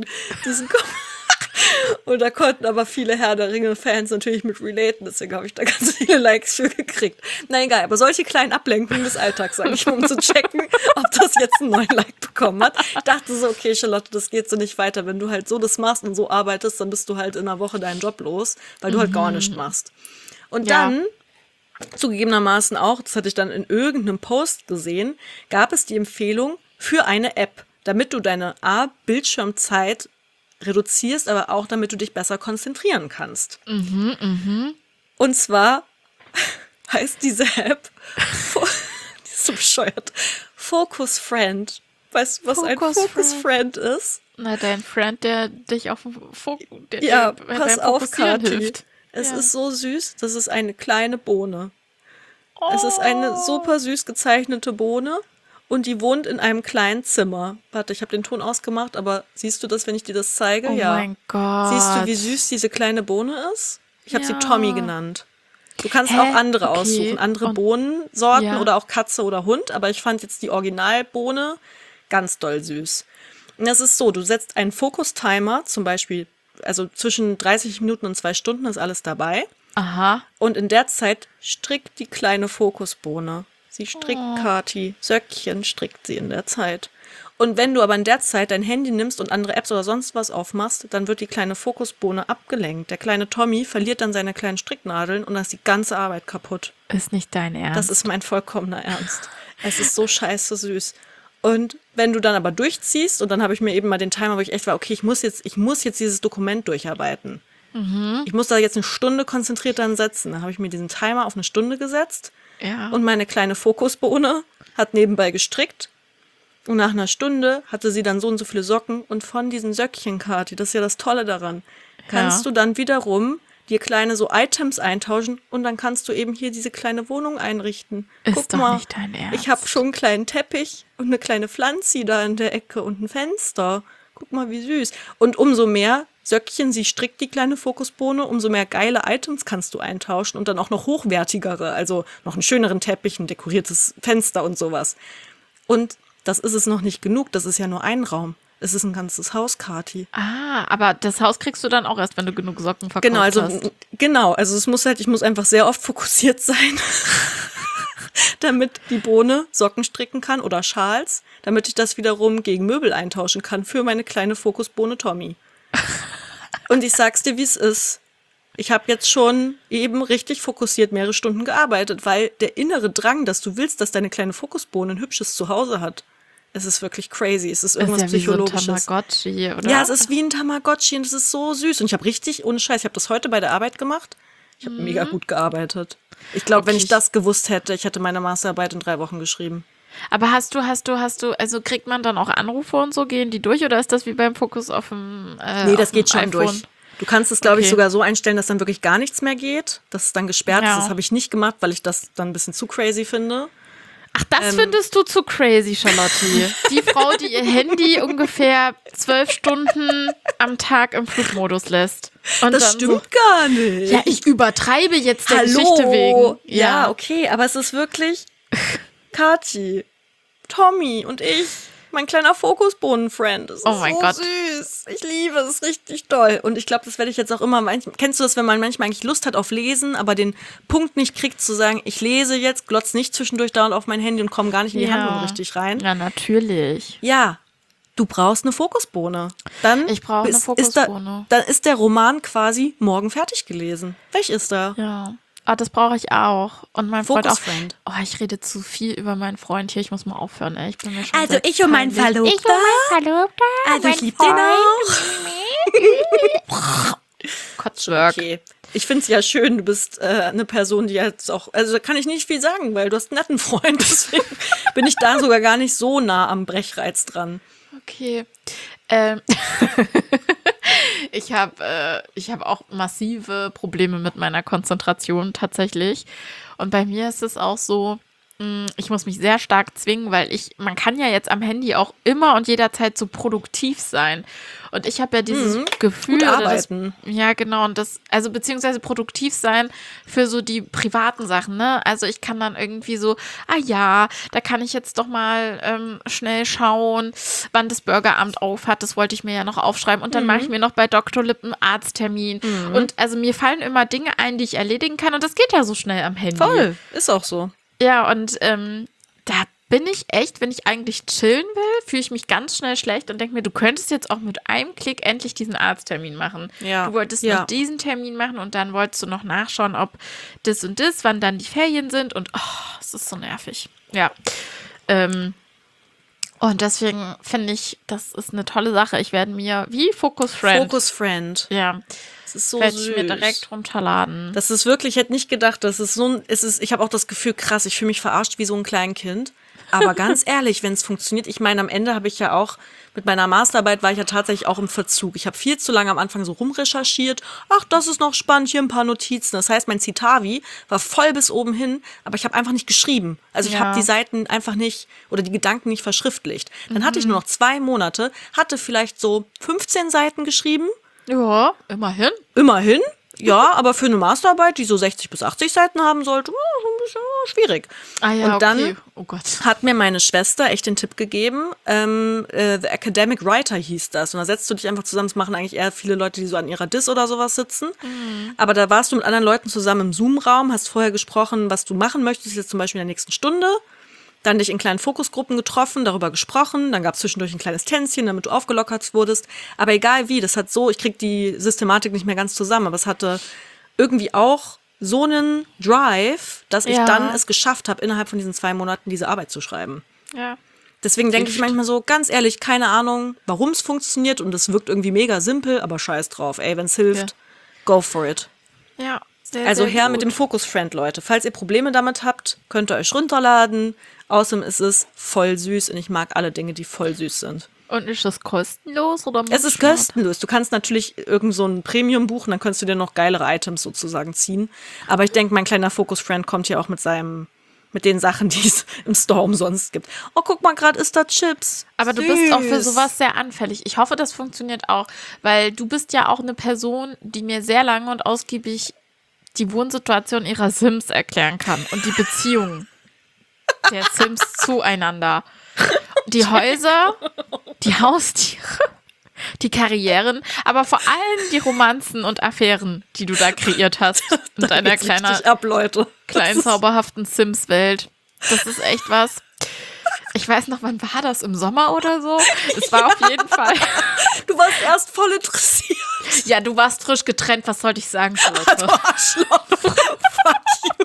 Speaker 1: Und da konnten aber viele Herr der Ringe-Fans natürlich mit relaten, deswegen habe ich da ganz viele Likes für gekriegt. Na egal, aber solche kleinen Ablenkungen des Alltags, sage ich mal, um zu checken, ob das jetzt einen neuen Like bekommen hat. Ich dachte so, okay, Charlotte, das geht so nicht weiter. Wenn du halt so das machst und so arbeitest, dann bist du halt in einer Woche deinen Job los, weil du halt gar nichts machst. Und dann, zugegebenermaßen auch, das hatte ich dann in irgendeinem Post gesehen, gab es die Empfehlung für eine App, damit du deine Bildschirmzeit reduzierst, aber auch damit du dich besser konzentrieren kannst. Und zwar heißt diese App, die ist so bescheuert, Focus Friend. Weißt du, was ein Focus Friend ist?
Speaker 2: Na, dein Friend, der dich auf
Speaker 1: pass auf, Kathi.
Speaker 2: hilft.
Speaker 1: Es ist so süß, das ist eine kleine Bohne. Es ist eine super süß gezeichnete Bohne. Und die wohnt in einem kleinen Zimmer. Warte, ich habe den Ton ausgemacht, aber siehst du das, wenn ich dir das zeige?
Speaker 2: Oh mein Gott.
Speaker 1: Siehst du, wie süß diese kleine Bohne ist? Ich habe sie Tommy genannt. Du kannst auch andere aussuchen, andere Bohnensorten oder auch Katze oder Hund, aber ich fand jetzt die Originalbohne ganz doll süß. Und das ist so, du setzt einen Fokus-Timer, zum Beispiel, also zwischen 30 Minuten und 2 Stunden ist alles dabei.
Speaker 2: Aha.
Speaker 1: Und in der Zeit strickt die kleine Fokusbohne. Sie strickt, Kathi. Söckchen strickt sie in der Zeit. Und wenn du aber in der Zeit dein Handy nimmst und andere Apps oder sonst was aufmachst, dann wird die kleine Fokusbohne abgelenkt. Der kleine Tommy verliert dann seine kleinen Stricknadeln und dann ist die ganze Arbeit kaputt.
Speaker 2: Ist nicht dein Ernst.
Speaker 1: Das ist mein vollkommener Ernst. Es ist so scheiße süß. Und wenn du dann aber durchziehst, und dann habe ich mir eben mal den Timer, wo ich echt war, okay, ich muss jetzt dieses Dokument durcharbeiten. Ich muss da jetzt 1 Stunde konzentriert dran setzen. Dann habe ich mir diesen Timer auf 1 Stunde gesetzt.
Speaker 2: Ja.
Speaker 1: Und meine kleine Fokusbohne hat nebenbei gestrickt. Und nach 1 Stunde hatte sie dann so und so viele Socken. Und von diesen Söckchen, Kathi, das ist ja das Tolle daran, kannst du dann wiederum dir kleine so Items eintauschen. Und dann kannst du eben hier diese kleine Wohnung einrichten.
Speaker 2: Ist doch nicht dein Ernst.
Speaker 1: Ich habe schon einen kleinen Teppich und eine kleine Pflanze da in der Ecke und ein Fenster. Guck mal, wie süß. Und umso mehr Söckchen sie strickt, die kleine Fokusbohne, umso mehr geile Items kannst du eintauschen und dann auch noch hochwertigere, also noch einen schöneren Teppich, ein dekoriertes Fenster und sowas. Und das ist es noch nicht genug, das ist ja nur ein Raum. Es ist ein ganzes Haus, Kathi.
Speaker 2: Aber das Haus kriegst du dann auch erst, wenn du genug Socken verkauft hast.
Speaker 1: Genau, also es muss halt, ich muss einfach sehr oft fokussiert sein, damit die Bohne Socken stricken kann oder Schals, damit ich das wiederum gegen Möbel eintauschen kann für meine kleine Fokusbohne Tommy. Und ich sag's dir, wie es ist. Ich habe jetzt schon eben richtig fokussiert mehrere Stunden gearbeitet, weil der innere Drang, dass du willst, dass deine kleine Fokusbohne ein hübsches Zuhause hat, es ist wirklich crazy. Es ist irgendwas Psychologisches.
Speaker 2: So ein Tamagotchi, oder?
Speaker 1: Ja, es ist wie ein Tamagotchi und es ist so süß. Und ich habe richtig, ohne Scheiß, ich habe das heute bei der Arbeit gemacht. Ich habe mega gut gearbeitet. Ich glaube, wenn ich das gewusst hätte, ich hätte meine Masterarbeit in 3 Wochen geschrieben.
Speaker 2: Aber hast du, also kriegt man dann auch Anrufe und so, gehen die durch oder ist das wie beim Fokus auf dem
Speaker 1: Nee, das geht schon
Speaker 2: iPhone?
Speaker 1: durch. Du kannst es, glaube ich, sogar so einstellen, dass dann wirklich gar nichts mehr geht, dass es dann gesperrt ist. Das habe ich nicht gemacht, weil ich das dann ein bisschen zu crazy finde.
Speaker 2: Ach, das findest du zu crazy, Charlotte. Die Frau, die ihr Handy ungefähr 12 Stunden am Tag im Flugmodus lässt. Und
Speaker 1: das stimmt gar nicht.
Speaker 2: Ja, ich übertreibe jetzt der Geschichte wegen.
Speaker 1: Ja, okay, aber es ist wirklich Kathi, Tommy und ich, mein kleiner Fokusbohnen-Friend. Es ist so süß. Ich liebe es richtig doll. Und ich glaube, das werde ich jetzt auch immer. Kennst du das, wenn man manchmal eigentlich Lust hat auf Lesen, aber den Punkt nicht kriegt, zu sagen, ich lese jetzt, glotz nicht zwischendurch dauernd auf mein Handy und komme gar nicht in die Handlung richtig rein?
Speaker 2: Ja, natürlich.
Speaker 1: Ja, du brauchst eine Fokusbohne.
Speaker 2: Ich brauche eine Fokusbohne.
Speaker 1: Dann ist der Roman quasi morgen fertig gelesen. Welch ist da?
Speaker 2: Ja. Das brauche ich auch. Und mein Freund auch.
Speaker 1: Friend.
Speaker 2: Oh, ich rede zu viel über meinen Freund hier. Ich muss mal aufhören, ey. Ich bin mir schon
Speaker 1: also ich und mein Verlobter.
Speaker 2: Ich und mein Verlobter.
Speaker 1: Also ich liebe den auch.
Speaker 2: Kotzwerk.
Speaker 1: Okay. Ich finde es ja schön, du bist eine Person, die jetzt auch, also da kann ich nicht viel sagen, weil du hast einen netten Freund, deswegen bin ich da sogar gar nicht so nah am Brechreiz dran.
Speaker 2: Okay. Ich hab auch massive Probleme mit meiner Konzentration tatsächlich. Und bei mir ist es auch so, ich muss mich sehr stark zwingen, weil man kann ja jetzt am Handy auch immer und jederzeit so produktiv sein. Und ich habe ja dieses Gefühl,
Speaker 1: Gut
Speaker 2: oder das,
Speaker 1: arbeiten.
Speaker 2: ja genau, und das, also beziehungsweise produktiv sein für so die privaten Sachen, ne? Also ich kann dann irgendwie so, da kann ich jetzt doch mal schnell schauen, wann das Bürgeramt auf hat. Das wollte ich mir ja noch aufschreiben. Und dann mache ich mir noch bei Dr. Lipp einen Arzttermin. Und also mir fallen immer Dinge ein, die ich erledigen kann. Und das geht ja so schnell am Handy.
Speaker 1: Voll, ist auch so.
Speaker 2: Ja, und da bin ich echt, wenn ich eigentlich chillen will, fühle ich mich ganz schnell schlecht und denke mir, du könntest jetzt auch mit einem Klick endlich diesen Arzttermin machen.
Speaker 1: Ja.
Speaker 2: Du wolltest noch diesen Termin machen und dann wolltest du noch nachschauen, ob das und das, wann dann die Ferien sind und es ist so nervig. Ja. Und deswegen finde ich, das ist eine tolle Sache. Ich werde mir, wie Focus Friend.
Speaker 1: Focus Friend.
Speaker 2: Ja.
Speaker 1: Das ist so
Speaker 2: werde
Speaker 1: süß.
Speaker 2: ich mir direkt runterladen.
Speaker 1: Das ist wirklich, ich hätte nicht gedacht, das ist so ein, ich habe auch das Gefühl, krass, ich fühle mich verarscht wie so ein Kleinkind. Aber ganz ehrlich, wenn es funktioniert, ich meine, am Ende habe ich ja auch, mit meiner Masterarbeit war ich ja tatsächlich auch im Verzug. Ich habe viel zu lange am Anfang so rumrecherchiert. Ach, das ist noch spannend, hier ein paar Notizen. Das heißt, mein Citavi war voll bis oben hin, aber ich habe einfach nicht geschrieben. Also ich habe die Seiten einfach nicht, oder die Gedanken nicht verschriftlicht. Dann hatte ich nur noch 2 Monate, hatte vielleicht so 15 Seiten geschrieben.
Speaker 2: Ja, immerhin.
Speaker 1: Immerhin. Ja, aber für eine Masterarbeit, die so 60 bis 80 Seiten haben sollte, ein bisschen schwierig.
Speaker 2: Ah ja,
Speaker 1: und dann
Speaker 2: okay. Oh Gott.
Speaker 1: hat mir meine Schwester echt den Tipp gegeben, The Academic Writer hieß das. Und da setzt du dich einfach zusammen, das machen eigentlich eher viele Leute, die so an ihrer Dis oder sowas sitzen. Aber da warst du mit anderen Leuten zusammen im Zoom-Raum, hast vorher gesprochen, was du machen möchtest, jetzt zum Beispiel in der nächsten Stunde. Dann dich in kleinen Fokusgruppen getroffen, darüber gesprochen. Dann gab es zwischendurch ein kleines Tänzchen, damit du aufgelockert wurdest. Aber egal wie, das hat so, ich krieg die Systematik nicht mehr ganz zusammen, aber es hatte irgendwie auch so einen Drive, dass ich dann es geschafft habe, innerhalb von diesen 2 Monaten diese Arbeit zu schreiben.
Speaker 2: Ja.
Speaker 1: Deswegen denke ich manchmal so, ganz ehrlich, keine Ahnung, warum es funktioniert und es wirkt irgendwie mega simpel, aber scheiß drauf. Ey, wenn es hilft, go for it.
Speaker 2: Ja. Sehr,
Speaker 1: Also
Speaker 2: sehr
Speaker 1: her
Speaker 2: gut.
Speaker 1: mit dem Focus Friend, Leute. Falls ihr Probleme damit habt, könnt ihr euch runterladen. Außerdem ist es voll süß und ich mag alle Dinge, die voll süß sind.
Speaker 2: Und ist das kostenlos oder muss
Speaker 1: Es ist
Speaker 2: ich mal-
Speaker 1: kostenlos. Du kannst natürlich irgend so ein Premium buchen, dann kannst du dir noch geilere Items sozusagen ziehen. Aber ich denke, mein kleiner Focus Friend kommt ja auch mit den Sachen, die es im Store umsonst gibt. Oh, guck mal, gerade ist da Chips.
Speaker 2: Aber du bist auch für sowas sehr anfällig. Ich hoffe, das funktioniert auch, weil du bist ja auch eine Person, die mir sehr lange und ausgiebig die Wohnsituation ihrer Sims erklären kann und die Beziehung der Sims zueinander. Die Häuser, die Haustiere, die Karrieren, aber vor allem die Romanzen und Affären, die du da kreiert hast in deiner kleinen zauberhaften Sims-Welt. Das ist echt was. Ich weiß noch, wann war das? Im Sommer oder so? Es war auf jeden Fall.
Speaker 1: Du warst erst voll interessiert.
Speaker 2: Ja, du warst frisch getrennt. Was sollte ich sagen, Charlotte?
Speaker 1: Du Arschloch. Fuck you.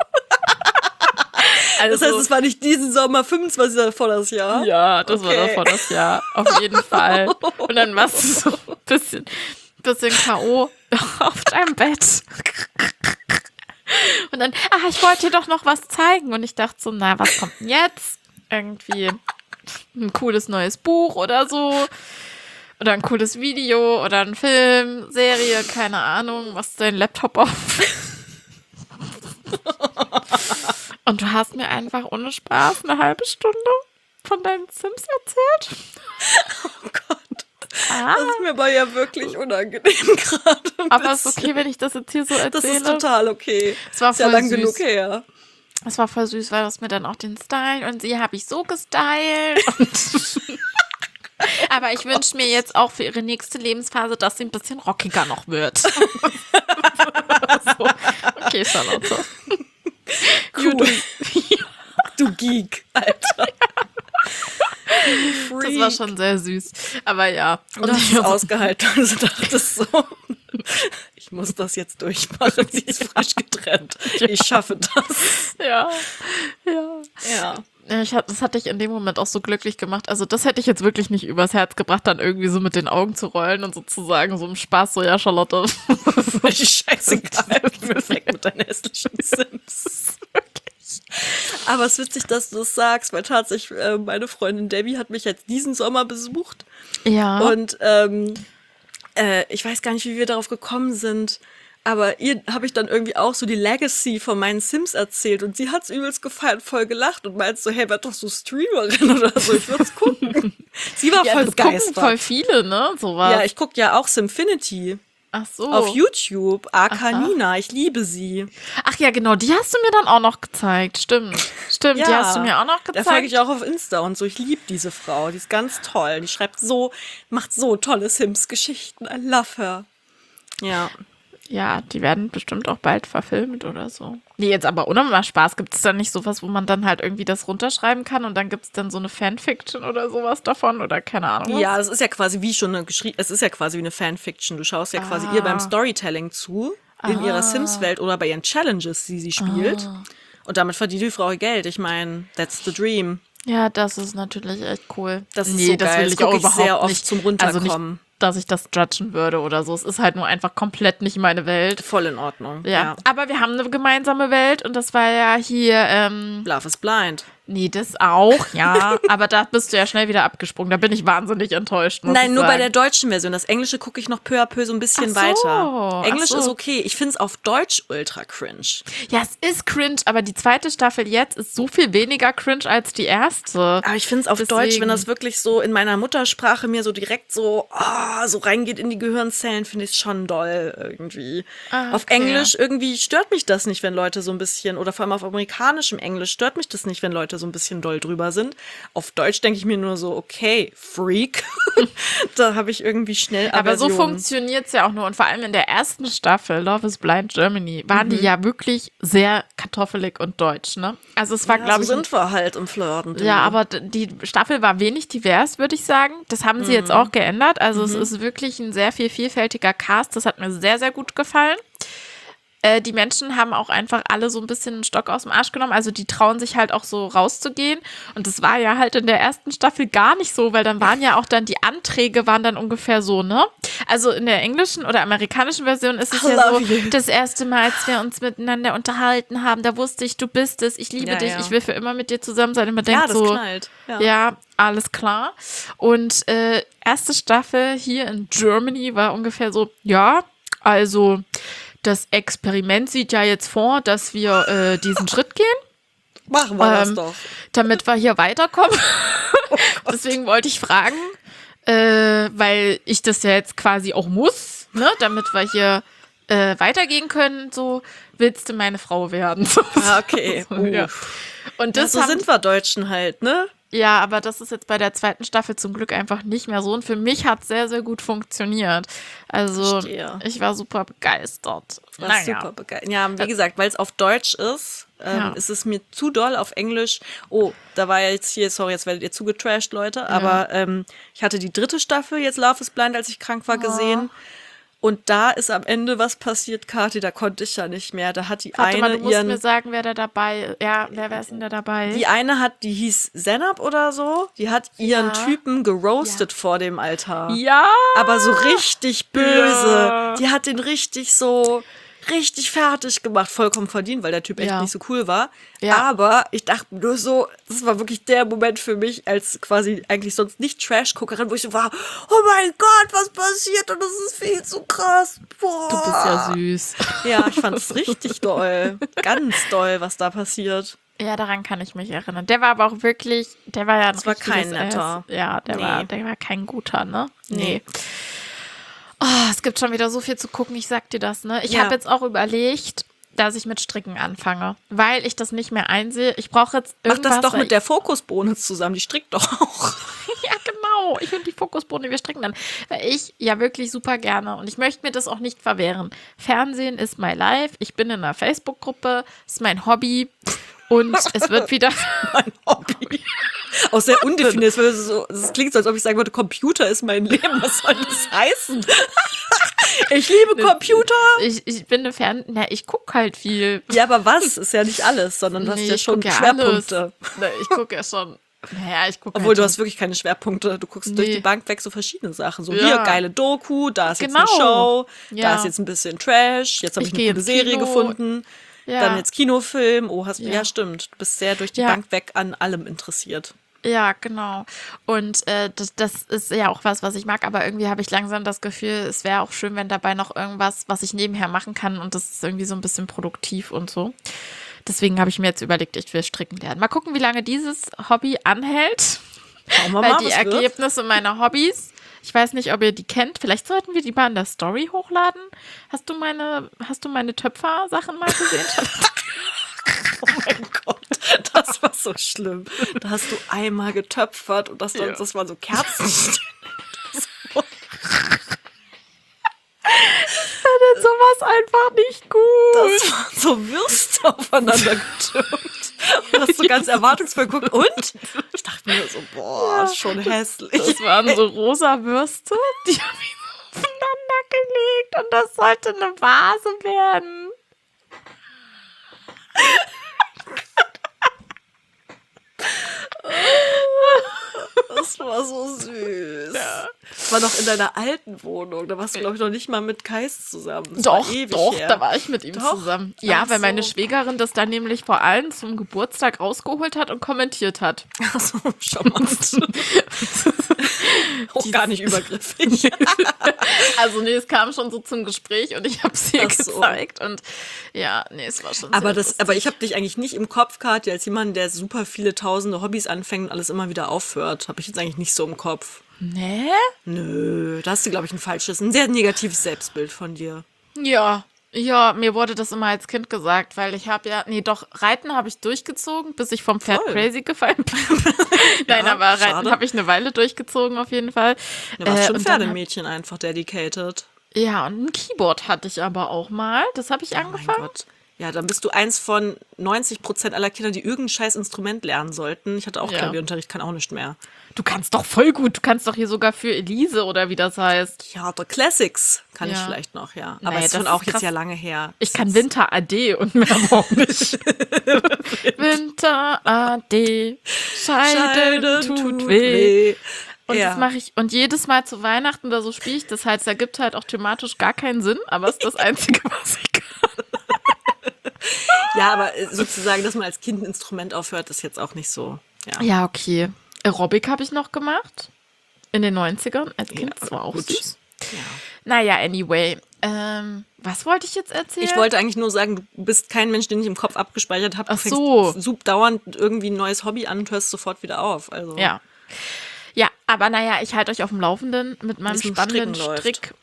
Speaker 2: Also,
Speaker 1: Das heißt, es war nicht diesen Sommer, 25. vor das Jahr?
Speaker 2: Ja, das war davor das Jahr. Auf jeden Fall. Und dann warst du so ein bisschen K.O. auf deinem Bett. Und dann, ich wollte dir doch noch was zeigen. Und ich dachte so, na, was kommt denn jetzt? Irgendwie ein cooles neues Buch oder so. Oder ein cooles Video oder ein Film, Serie, keine Ahnung, was dein Laptop auf. Und du hast mir einfach ohne Spaß eine halbe Stunde von deinen Sims erzählt.
Speaker 1: Oh Gott. Das ist mir aber ja wirklich unangenehm gerade.
Speaker 2: Aber es ist okay, wenn ich das jetzt hier so erzähle.
Speaker 1: Das ist total okay.
Speaker 2: Es war
Speaker 1: ist ja
Speaker 2: voll
Speaker 1: lang
Speaker 2: süß.
Speaker 1: genug her.
Speaker 2: Es war voll süß, weil das mir dann auch den Style und sie habe ich so gestylt. Und aber ich wünsche mir jetzt auch für ihre nächste Lebensphase, dass sie ein bisschen rockiger noch wird. So. Okay, Charlotte.
Speaker 1: Cool. Du Geek, Alter.
Speaker 2: Das war schon sehr süß. Aber ja.
Speaker 1: Und du hast es ausgehalten. Also dachtest so, ich muss das jetzt durchmachen. Sie ist frisch getrennt. Ich schaffe das.
Speaker 2: Ja. Das hat dich in dem Moment auch so glücklich gemacht. Also das hätte ich jetzt wirklich nicht übers Herz gebracht, dann irgendwie so mit den Augen zu rollen und sozusagen so im Spaß so, ja, Charlotte.
Speaker 1: Scheißegal. Ich bin weg mit deinen hässlichen Sims. Aber es ist witzig, dass du das sagst, weil tatsächlich meine Freundin Debbie hat mich jetzt diesen Sommer besucht.
Speaker 2: Ja.
Speaker 1: Und Ich weiß gar nicht, wie wir darauf gekommen sind. Aber ihr habe ich dann irgendwie auch so die Legacy von meinen Sims erzählt und sie hat's übelst gefeiert, voll gelacht und meint so, hey, werd doch so Streamerin oder so, ich würd's gucken. Sie war voll
Speaker 2: das
Speaker 1: begeistert.
Speaker 2: gucken voll viele, ne? Sowas.
Speaker 1: Ja, ich gucke ja auch Simfinity
Speaker 2: Ach so.
Speaker 1: auf YouTube. Arcanina, ich liebe sie.
Speaker 2: Ach ja, genau, die hast du mir dann auch noch gezeigt. Stimmt, die hast du mir auch noch
Speaker 1: Da
Speaker 2: gezeigt.
Speaker 1: folge ich auch auf Insta und so. Ich liebe diese Frau, die ist ganz toll. Die macht so tolle Sims-Geschichten. I love her. Ja.
Speaker 2: Ja, die werden bestimmt auch bald verfilmt oder so. Nee, jetzt aber ohne mal Spaß. Gibt es da nicht sowas, wo man dann halt irgendwie das runterschreiben kann und dann gibt es dann so eine Fanfiction oder sowas davon oder keine Ahnung was?
Speaker 1: Ja, das ist ja quasi wie schon es ist ja quasi wie eine Fanfiction. Du schaust ja quasi ihr beim Storytelling zu, in ihrer Sims-Welt oder bei ihren Challenges, die sie spielt. Und damit verdient die Frau ihr Geld. Ich meine, that's the dream.
Speaker 2: Ja, das ist natürlich echt cool.
Speaker 1: Das ist so
Speaker 2: das
Speaker 1: geil.
Speaker 2: will
Speaker 1: Das
Speaker 2: ich
Speaker 1: guck
Speaker 2: auch
Speaker 1: ich
Speaker 2: überhaupt
Speaker 1: sehr oft
Speaker 2: nicht.
Speaker 1: zum
Speaker 2: Also
Speaker 1: Runterkommen.
Speaker 2: nicht, dass ich das judgen würde oder so. Es ist halt nur einfach komplett nicht meine Welt.
Speaker 1: Voll in Ordnung.
Speaker 2: Ja. Aber wir haben eine gemeinsame Welt und das war ja hier,
Speaker 1: Love is Blind.
Speaker 2: nee, das auch, ja. Aber da bist du ja schnell wieder abgesprungen. Da bin ich wahnsinnig enttäuscht, muss
Speaker 1: Nein,
Speaker 2: ich
Speaker 1: nur bei
Speaker 2: sagen.
Speaker 1: der deutschen Version. Das Englische gucke ich noch peu à peu so ein bisschen
Speaker 2: Ach so,
Speaker 1: weiter. Englisch
Speaker 2: ach so.
Speaker 1: ist okay. Ich finde es auf Deutsch ultra cringe.
Speaker 2: Ja, es ist cringe, aber die zweite Staffel jetzt ist so viel weniger cringe als die erste.
Speaker 1: Aber ich finde es auf
Speaker 2: Deswegen.
Speaker 1: Deutsch, wenn das wirklich so in meiner Muttersprache mir so direkt so reingeht in die Gehirnzellen, finde ich es schon doll irgendwie. Auf
Speaker 2: okay.
Speaker 1: Englisch irgendwie stört mich das nicht, wenn Leute so ein bisschen, oder vor allem auf amerikanischem Englisch stört mich das nicht, wenn Leute so ein bisschen doll drüber sind. Auf Deutsch denke ich mir nur so, okay, Freak. Da habe ich irgendwie schnell
Speaker 2: Aber so
Speaker 1: Aversion.
Speaker 2: funktioniert es ja auch nur. Und vor allem in der ersten Staffel, Love is Blind Germany, waren die ja wirklich sehr kartoffelig und deutsch, ne? Also es war,
Speaker 1: Ja,
Speaker 2: glaube
Speaker 1: so
Speaker 2: ich,
Speaker 1: sind wir halt im Flirten. du.
Speaker 2: ja, aber die Staffel war wenig divers, würde ich sagen. Das haben sie jetzt auch geändert. Also es ist wirklich ein sehr vielfältiger Cast. Das hat mir sehr, sehr gut gefallen. Die Menschen haben auch einfach alle so ein bisschen einen Stock aus dem Arsch genommen. Also die trauen sich halt auch so rauszugehen. Und das war ja halt in der ersten Staffel gar nicht so, weil dann waren ja auch dann die Anträge waren dann ungefähr so, ne? Also in der englischen oder amerikanischen Version ist es
Speaker 1: I
Speaker 2: ja so,
Speaker 1: love you.
Speaker 2: das erste Mal, als wir uns miteinander unterhalten haben, da wusste ich, du bist es, ich liebe
Speaker 1: Ja,
Speaker 2: dich,
Speaker 1: ja.
Speaker 2: ich will für immer mit dir zusammen sein. Und man
Speaker 1: Ja,
Speaker 2: denkt
Speaker 1: das
Speaker 2: so,
Speaker 1: knallt.
Speaker 2: ja, alles klar. Und erste Staffel hier in Germany war ungefähr so, ja, also das Experiment sieht ja jetzt vor, dass wir diesen Schritt gehen,
Speaker 1: Machen wir das doch.
Speaker 2: damit wir hier weiterkommen. Deswegen wollte ich fragen, weil ich das ja jetzt quasi auch muss, ne, damit wir hier weitergehen können, so, willst du meine Frau werden? So,
Speaker 1: Okay.
Speaker 2: ja. Und
Speaker 1: Ja,
Speaker 2: das
Speaker 1: so
Speaker 2: haben,
Speaker 1: sind wir Deutschen halt, ne?
Speaker 2: ja, aber das ist jetzt bei der zweiten Staffel zum Glück einfach nicht mehr so. Und für mich hat es sehr, sehr gut funktioniert. Also,
Speaker 1: Verstehe.
Speaker 2: ich war super begeistert.
Speaker 1: Was super begeistert. Ja, wie gesagt, weil es auf Deutsch ist,
Speaker 2: Ja.
Speaker 1: ist es mir zu doll auf Englisch. Oh, da war ja jetzt hier, sorry, jetzt werdet ihr zugetrashed, Leute, aber ich hatte die dritte Staffel, jetzt Love is Blind, als ich krank war, gesehen. Und da ist am Ende was passiert, Kathi, da konnte ich ja nicht mehr. Da hat die
Speaker 2: Warte mal,
Speaker 1: eine
Speaker 2: du musst
Speaker 1: ihren.
Speaker 2: mir sagen, wer da dabei ist. Ja, wer ist denn da dabei?
Speaker 1: Die eine die hieß Senab oder so, die hat ihren
Speaker 2: Ja.
Speaker 1: Typen geroastet vor dem Altar.
Speaker 2: Ja!
Speaker 1: Aber so richtig böse.
Speaker 2: Ja.
Speaker 1: Die hat den richtig fertig gemacht. Vollkommen verdient, weil der Typ echt
Speaker 2: Ja.
Speaker 1: nicht so cool war.
Speaker 2: Ja.
Speaker 1: Aber ich dachte nur so, das war wirklich der Moment für mich, als quasi eigentlich sonst nicht Trash-Guckerin, wo ich so war, oh mein Gott, was passiert? Und das ist viel zu krass. Boah.
Speaker 2: Du bist ja süß.
Speaker 1: Ja, ich fand es richtig doll. Ganz doll, was da passiert.
Speaker 2: Ja, daran kann ich mich erinnern. Der war aber auch wirklich, der war ja ein
Speaker 1: Das war kein
Speaker 2: richtiges
Speaker 1: netter.
Speaker 2: Ass. Ja, der
Speaker 1: Nee.
Speaker 2: war kein guter, ne?
Speaker 1: Nee.
Speaker 2: Oh, es gibt schon wieder so viel zu gucken, ich sag dir das, ne? Ich
Speaker 1: Ja.
Speaker 2: habe jetzt auch überlegt, dass ich mit Stricken anfange, weil ich das nicht mehr einsehe. Ich brauche jetzt
Speaker 1: Mach
Speaker 2: irgendwas.
Speaker 1: das doch
Speaker 2: weil
Speaker 1: mit der Fokusbohne zusammen, die strickt doch auch.
Speaker 2: Ja, genau. Ich und die Fokusbohne, wir stricken dann. Weil ich ja wirklich super gerne und ich möchte mir das auch nicht verwehren. Fernsehen ist my life. Ich bin in einer Facebook-Gruppe, ist mein Hobby und es wird wieder.
Speaker 1: Mein Hobby. Auch sehr undefiniert. Es klingt so, als ob ich sagen würde, Computer ist mein Leben. Was soll das heißen? Ich liebe Computer.
Speaker 2: Ich bin eine ich gucke halt viel.
Speaker 1: Ja, aber was? Ist ja nicht alles, sondern du hast
Speaker 2: Nee,
Speaker 1: ja
Speaker 2: ich
Speaker 1: schon
Speaker 2: guck ja
Speaker 1: Schwerpunkte.
Speaker 2: alles. Nee, ich gucke ja schon. Naja, ich gucke
Speaker 1: Obwohl,
Speaker 2: halt
Speaker 1: du
Speaker 2: schon.
Speaker 1: hast wirklich keine Schwerpunkte. Du guckst durch
Speaker 2: Nee.
Speaker 1: die Bank weg so verschiedene Sachen. So
Speaker 2: Ja.
Speaker 1: hier, geile Doku, da ist jetzt
Speaker 2: Genau.
Speaker 1: eine Show,
Speaker 2: Ja.
Speaker 1: da ist jetzt ein bisschen Trash, jetzt habe
Speaker 2: Ich
Speaker 1: ich
Speaker 2: gehe
Speaker 1: eine gute
Speaker 2: ins
Speaker 1: Serie
Speaker 2: Kino.
Speaker 1: gefunden,
Speaker 2: Ja.
Speaker 1: dann jetzt Kinofilm. Oh, ja,
Speaker 2: Ja.
Speaker 1: stimmt. Du bist sehr durch die
Speaker 2: Ja.
Speaker 1: Bank weg an allem interessiert.
Speaker 2: Ja, genau. Und das ist ja auch was ich mag, aber irgendwie habe ich langsam das Gefühl, es wäre auch schön, wenn dabei noch irgendwas, was ich nebenher machen kann und das ist irgendwie so ein bisschen produktiv und so. Deswegen habe ich mir jetzt überlegt, ich will stricken lernen. Mal gucken, wie lange dieses Hobby anhält.
Speaker 1: Schauen wir
Speaker 2: Weil
Speaker 1: mal,
Speaker 2: die
Speaker 1: was wird.
Speaker 2: Ergebnisse meiner Hobbys, ich weiß nicht, ob ihr die kennt. Vielleicht sollten wir die mal in der Story hochladen. Hast du meine Töpfer-Sachen mal gesehen?
Speaker 1: Oh mein Gott, das war so schlimm. Da hast du einmal getöpfert und das waren so Kerzen.
Speaker 2: Denn sowas einfach nicht gut.
Speaker 1: Das waren so Würste aufeinander getürmt. Und hast so ganz erwartungsvoll geguckt. Und? Ich dachte mir so, boah, ist schon hässlich.
Speaker 2: Das waren so rosa Würste, die habe ich so aufeinander gelegt und das sollte eine Vase werden.
Speaker 1: Das war so süß. Ja. Das war noch in deiner alten Wohnung. Da warst du, glaube ich, noch nicht mal mit Kais zusammen. Das
Speaker 2: Doch,
Speaker 1: war ewig
Speaker 2: doch,
Speaker 1: her.
Speaker 2: da war ich mit ihm zusammen. Ja,
Speaker 1: Ach
Speaker 2: weil meine
Speaker 1: so.
Speaker 2: Schwägerin das dann nämlich vor allem zum Geburtstag rausgeholt hat und kommentiert hat.
Speaker 1: Ach so, charmant. Auch gar nicht übergriffig.
Speaker 2: Also nee, es kam schon so zum Gespräch und ich habe es ihr
Speaker 1: Ach so.
Speaker 2: gezeigt und ja, nee, es war schon
Speaker 1: Aber
Speaker 2: sehr lustig.
Speaker 1: ich habe dich eigentlich nicht im Kopf, Katja, als jemand, der super viele tausende Hobbys anfängt und alles immer wieder aufhört. Habe ich jetzt eigentlich nicht so im Kopf.
Speaker 2: Nee?
Speaker 1: Nö, da hast du, glaube ich, ein sehr negatives Selbstbild von dir.
Speaker 2: Ja, mir wurde das immer als Kind gesagt, weil ich habe Reiten habe ich durchgezogen, bis ich vom Pferd
Speaker 1: Voll.
Speaker 2: crazy gefallen bin. Nein, aber Reiten
Speaker 1: schade.
Speaker 2: habe ich eine Weile durchgezogen auf jeden Fall.
Speaker 1: Du warst schon
Speaker 2: und dann
Speaker 1: Pferdemädchen einfach dedicated.
Speaker 2: Ja, und ein Keyboard hatte ich aber auch mal. Das habe ich
Speaker 1: Oh mein
Speaker 2: angefangen.
Speaker 1: Gott. Ja, dann bist du eins von 90% aller Kinder, die irgendein scheiß Instrument lernen sollten. Ich hatte auch
Speaker 2: Ja.
Speaker 1: Klavierunterricht, kann auch nicht mehr.
Speaker 2: Du kannst doch voll gut. Du kannst doch hier sogar für Elise oder wie das heies.
Speaker 1: Ja, The Classics kann ich
Speaker 2: Ja.
Speaker 1: vielleicht noch, ja.
Speaker 2: Nee,
Speaker 1: Aber es ist
Speaker 2: das
Speaker 1: schon auch
Speaker 2: ist
Speaker 1: jetzt
Speaker 2: krass.
Speaker 1: ja lange her.
Speaker 2: Ich kann Winter AD und mehr auch nicht. Winter AD, Scheiden tut weh. Und
Speaker 1: ja.
Speaker 2: das mache ich. Und jedes Mal zu Weihnachten oder so spiele ich das halt. Es ergibt halt auch thematisch gar keinen Sinn, aber es ist das Einzige, was ich kann.
Speaker 1: Ja, aber sozusagen, dass man als Kind ein Instrument aufhört, ist jetzt auch nicht so. Ja.
Speaker 2: Ja, okay. Aerobic habe ich noch gemacht. In den 90ern als Kind. Das war auch
Speaker 1: gut.
Speaker 2: süß.
Speaker 1: Ja.
Speaker 2: Naja, anyway. Was wollte ich jetzt erzählen?
Speaker 1: Ich wollte eigentlich nur sagen, du bist kein Mensch, den ich im Kopf abgespeichert habe. Du
Speaker 2: Ach so.
Speaker 1: fängst dauernd irgendwie ein neues Hobby an und hörst sofort wieder auf. Also.
Speaker 2: Ja. Ja, aber naja, ich halte euch auf dem Laufenden mit meinem
Speaker 1: Wie's mit
Speaker 2: spannenden
Speaker 1: Stricken
Speaker 2: Strick.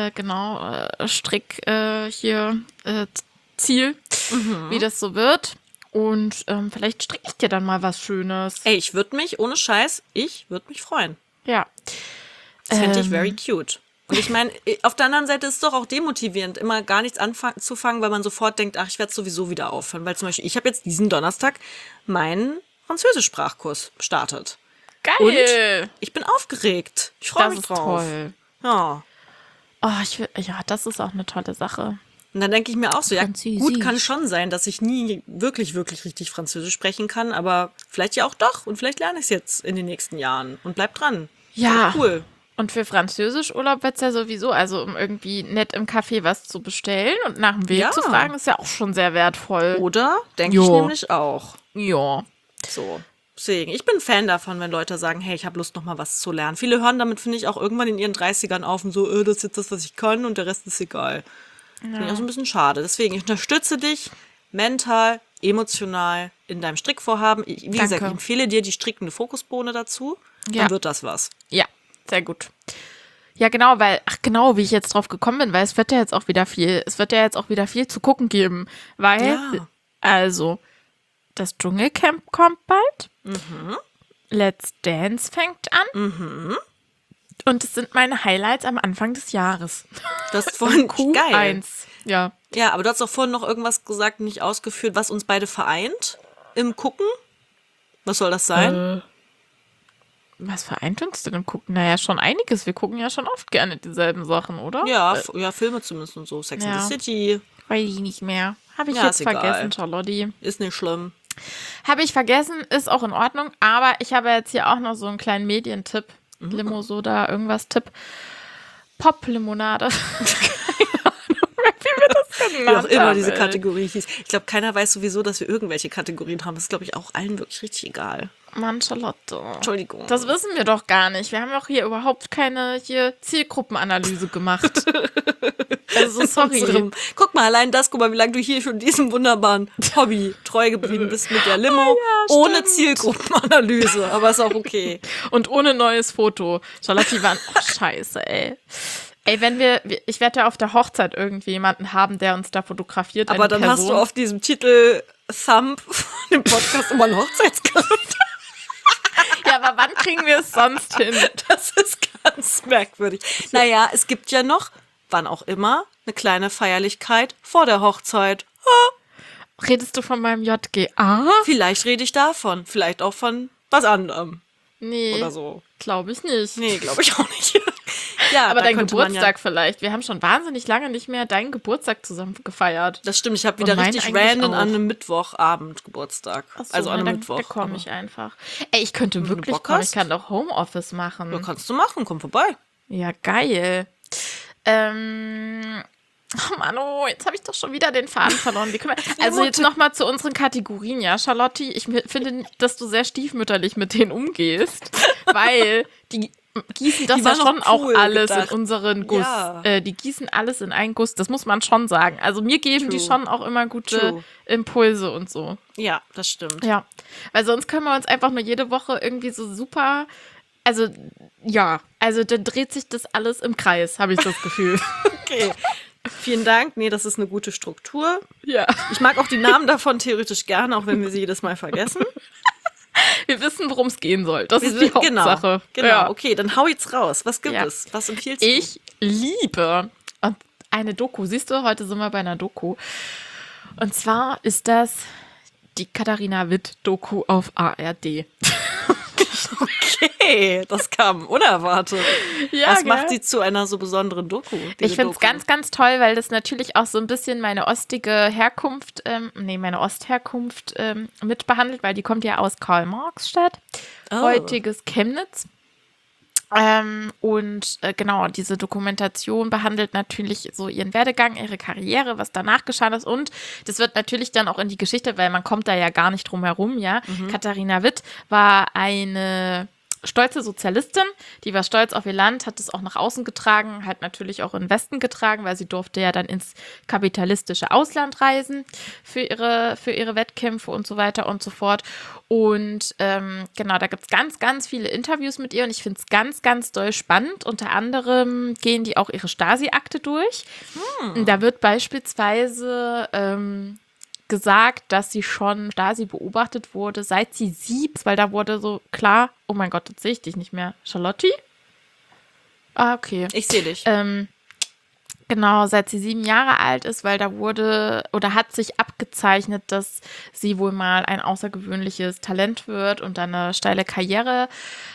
Speaker 2: Ziel, wie das so wird. Und vielleicht stricke ich dir dann mal was Schönes.
Speaker 1: Ey, ich würde mich, ohne Scheiß, freuen.
Speaker 2: Ja.
Speaker 1: Das finde ich very cute. Und ich meine, auf der anderen Seite ist es doch auch demotivierend, immer gar nichts anzufangen, weil man sofort denkt, ach, ich werde sowieso wieder aufhören. Weil zum Beispiel, ich habe jetzt diesen Donnerstag meinen Französisch-Sprachkurs gestartet.
Speaker 2: Geil.
Speaker 1: Und ich bin aufgeregt. Ich freue
Speaker 2: Das
Speaker 1: mich
Speaker 2: ist
Speaker 1: drauf.
Speaker 2: toll.
Speaker 1: Ja.
Speaker 2: Oh, das ist auch eine tolle Sache.
Speaker 1: Und dann denke ich mir auch so, ja,
Speaker 2: Französisch.
Speaker 1: gut, kann schon sein, dass ich nie wirklich, wirklich richtig Französisch sprechen kann, aber vielleicht ja auch doch. Und vielleicht lerne ich es jetzt in den nächsten Jahren und bleib dran.
Speaker 2: Ja.
Speaker 1: Cool.
Speaker 2: Und für Französischurlaub wird es ja sowieso, also um irgendwie nett im Café was zu bestellen und nach dem Weg
Speaker 1: Ja.
Speaker 2: zu fragen, ist ja auch schon sehr wertvoll.
Speaker 1: Oder? Denke ich
Speaker 2: Jo.
Speaker 1: nämlich auch.
Speaker 2: Ja.
Speaker 1: So. Deswegen, ich bin Fan davon, wenn Leute sagen, hey, ich habe Lust, noch mal was zu lernen. Viele hören damit, finde ich, auch irgendwann in ihren 30ern auf und so, das ist jetzt das, was ich kann und der Rest ist egal. Finde ich auch so ein bisschen schade. Deswegen, ich unterstütze dich mental, emotional in deinem Strickvorhaben. Wie gesagt, ich empfehle dir die strickende Fokusbohne dazu.
Speaker 2: Ja.
Speaker 1: Dann wird das was.
Speaker 2: Ja, sehr gut. Ja, genau, wie ich jetzt drauf gekommen bin, weil es wird ja jetzt auch wieder viel zu gucken geben. Weil,
Speaker 1: Ja.
Speaker 2: also, das Dschungelcamp kommt bald. Let's Dance fängt an. Und es sind meine Highlights am Anfang des Jahres.
Speaker 1: Das ist vorhin geil.
Speaker 2: Q1. Ja.
Speaker 1: Ja, aber du hast doch vorhin noch irgendwas gesagt, nicht ausgeführt, was uns beide vereint im Gucken. Was soll das sein?
Speaker 2: Was vereint uns denn im Gucken? Naja, schon einiges. Wir gucken ja schon oft gerne dieselben Sachen, oder?
Speaker 1: Ja, ja, Filme zumindest und so. Sex and the City.
Speaker 2: Weiß ich nicht mehr. Habe ich
Speaker 1: Ja,
Speaker 2: jetzt
Speaker 1: ist egal.
Speaker 2: vergessen, Charlotte.
Speaker 1: Ist nicht schlimm.
Speaker 2: Habe ich vergessen, ist auch in Ordnung. Aber ich habe jetzt hier auch noch so einen kleinen Medientipp. Limo, Soda, irgendwas Tipp. Pop-Limonade. Keine Ahnung, wie wir das
Speaker 1: Wie
Speaker 2: genannt
Speaker 1: auch immer
Speaker 2: haben,
Speaker 1: diese
Speaker 2: ey.
Speaker 1: Kategorie hieß. Ich glaube, keiner weiß sowieso, dass wir irgendwelche Kategorien haben. Das ist, glaube ich, auch allen wirklich richtig egal.
Speaker 2: Mann, Charlotte.
Speaker 1: Entschuldigung.
Speaker 2: Das wissen wir doch gar nicht. Wir haben auch hier überhaupt keine Zielgruppenanalyse gemacht. Also sorry.
Speaker 1: Guck mal, wie lange du hier schon diesem wunderbaren Hobby treu geblieben bist mit der Limo. Ohne Zielgruppenanalyse, aber ist auch okay.
Speaker 2: Und ohne neues Foto. Charlotte war... Oh, scheiße, ey. Ey, ich werde ja auf der Hochzeit irgendwie jemanden haben, der uns da fotografiert.
Speaker 1: Aber dann hast du auf diesem Titel Thumb von dem Podcast immer ein Hochzeitskleid.
Speaker 2: Ja, aber wann kriegen wir es sonst hin?
Speaker 1: Das ist ganz merkwürdig. Naja, es gibt ja noch, wann auch immer, eine kleine Feierlichkeit vor der Hochzeit.
Speaker 2: Redest du von meinem JGA?
Speaker 1: Vielleicht rede ich davon. Vielleicht auch von was anderem.
Speaker 2: Nee.
Speaker 1: Oder so.
Speaker 2: Glaube ich nicht.
Speaker 1: Nee, glaube ich auch nicht. Ja,
Speaker 2: aber dein Geburtstag vielleicht. Wir haben schon wahnsinnig lange nicht mehr deinen Geburtstag zusammen gefeiert.
Speaker 1: Das stimmt, ich habe wieder richtig random an einem Mittwochabend Geburtstag.
Speaker 2: So,
Speaker 1: also an einem Mittwoch.
Speaker 2: Da komme ich einfach. Ey, ich könnte wirklich kommen. Ich kann doch Homeoffice machen.
Speaker 1: Ja, kannst du machen, komm vorbei.
Speaker 2: Ja, geil. Oh Mann, jetzt habe ich doch schon wieder den Faden verloren. Also jetzt nochmal zu unseren Kategorien, ja, Charlotte. Ich finde, dass du sehr stiefmütterlich mit denen umgehst, weil die gießen das ja schon auch alles in unseren Guss. Ja. Die gießen alles in einen Guss, das muss man schon sagen. Also mir geben die schon auch immer gute Impulse und so.
Speaker 1: Ja, das stimmt.
Speaker 2: Ja, weil sonst können wir uns einfach nur jede Woche irgendwie so super... Also, ja, dann dreht sich das alles im Kreis, habe ich das Gefühl.
Speaker 1: Okay. Vielen Dank. Nee, das ist eine gute Struktur.
Speaker 2: Ja.
Speaker 1: Ich mag auch die Namen davon theoretisch gerne, auch wenn wir sie jedes Mal vergessen.
Speaker 2: Wir wissen, worum es gehen soll. Das ist die Hauptsache.
Speaker 1: Genau. Ja. Okay, dann hau jetzt raus. Was gibt es? Was empfiehlst du?
Speaker 2: Ich liebe eine Doku. Siehst du, heute sind wir bei einer Doku. Und zwar ist das die Katharina Witt-Doku auf ARD.
Speaker 1: Okay, das kam unerwartet.
Speaker 2: Ja,
Speaker 1: was macht sie zu einer so besonderen Doku?
Speaker 2: Ich finde es ganz, ganz toll, weil das natürlich auch so ein bisschen meine Ostherkunft mit behandelt, weil die kommt ja aus Karl-Marx-Stadt, heutiges Chemnitz. Genau, diese Dokumentation behandelt natürlich so ihren Werdegang, ihre Karriere, was danach geschah ist, und das wird natürlich dann auch in die Geschichte, weil man kommt da ja gar nicht drum herum, ja. Katharina Witt war eine stolze Sozialistin, die war stolz auf ihr Land, hat es auch nach außen getragen, halt natürlich auch in den Westen getragen, weil sie durfte ja dann ins kapitalistische Ausland reisen für ihre Wettkämpfe und so weiter und so fort. Und genau, da gibt es ganz, ganz viele Interviews mit ihr und ich finde es ganz, ganz doll spannend. Unter anderem gehen die auch ihre Stasi-Akte durch. Da wird beispielsweise gesagt, dass sie schon Stasi beobachtet wurde, seit sie 7, weil da wurde so klar, oh mein Gott, jetzt sehe ich dich nicht mehr. Charlotte? Ah, okay.
Speaker 1: Ich sehe dich.
Speaker 2: Genau, seit sie 7 Jahre alt ist, weil da hat sich abgezeichnet, dass sie wohl mal ein außergewöhnliches Talent wird und dann eine steile Karriere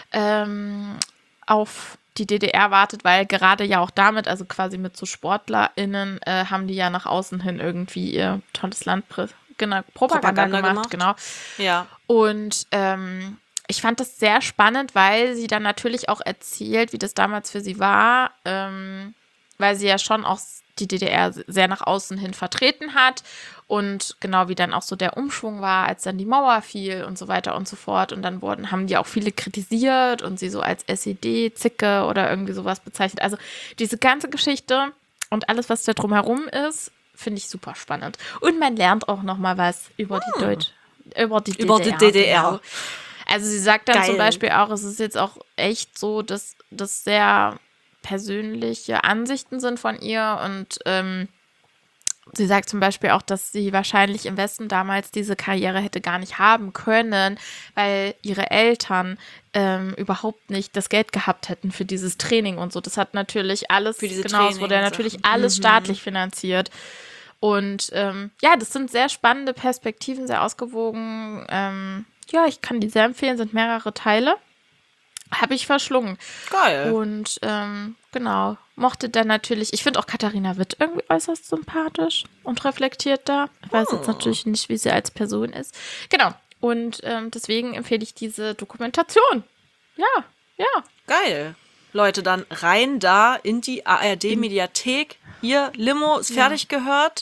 Speaker 2: auf die DDR wartet, weil gerade ja auch damit, also quasi mit so SportlerInnen, haben die ja nach außen hin irgendwie ihr tolles Land Propaganda gemacht. Genau.
Speaker 1: Ja.
Speaker 2: Und ich fand das sehr spannend, weil sie dann natürlich auch erzählt, wie das damals für sie war, weil sie ja schon auch die DDR sehr nach außen hin vertreten hat und genau wie dann auch so der Umschwung war, als dann die Mauer fiel und so weiter und so fort, und dann haben die auch viele kritisiert und sie so als SED-Zicke oder irgendwie sowas bezeichnet. Also diese ganze Geschichte und alles, was da drumherum ist, finde ich super spannend. Und man lernt auch noch mal was über die DDR. Genau. Also sie sagt dann zum Beispiel auch, es ist jetzt auch echt so, dass das sehr persönliche Ansichten sind von ihr, und sie sagt zum Beispiel auch, dass sie wahrscheinlich im Westen damals diese Karriere hätte gar nicht haben können, weil ihre Eltern überhaupt nicht das Geld gehabt hätten für dieses Training und so. Das hat natürlich alles, es wurde ja natürlich alles staatlich finanziert. Und das sind sehr spannende Perspektiven, sehr ausgewogen. Ich kann die sehr empfehlen, sind mehrere Teile. Habe ich verschlungen.
Speaker 1: Geil.
Speaker 2: Und genau, mochte dann natürlich, ich finde auch Katharina Witt irgendwie äußerst sympathisch und reflektiert da. Ich weiß jetzt natürlich nicht, wie sie als Person ist. Genau, und deswegen empfehle ich diese Dokumentation. Ja.
Speaker 1: Geil. Leute, dann rein da in die ARD-Mediathek. Hier, Limo ist fertig gehört.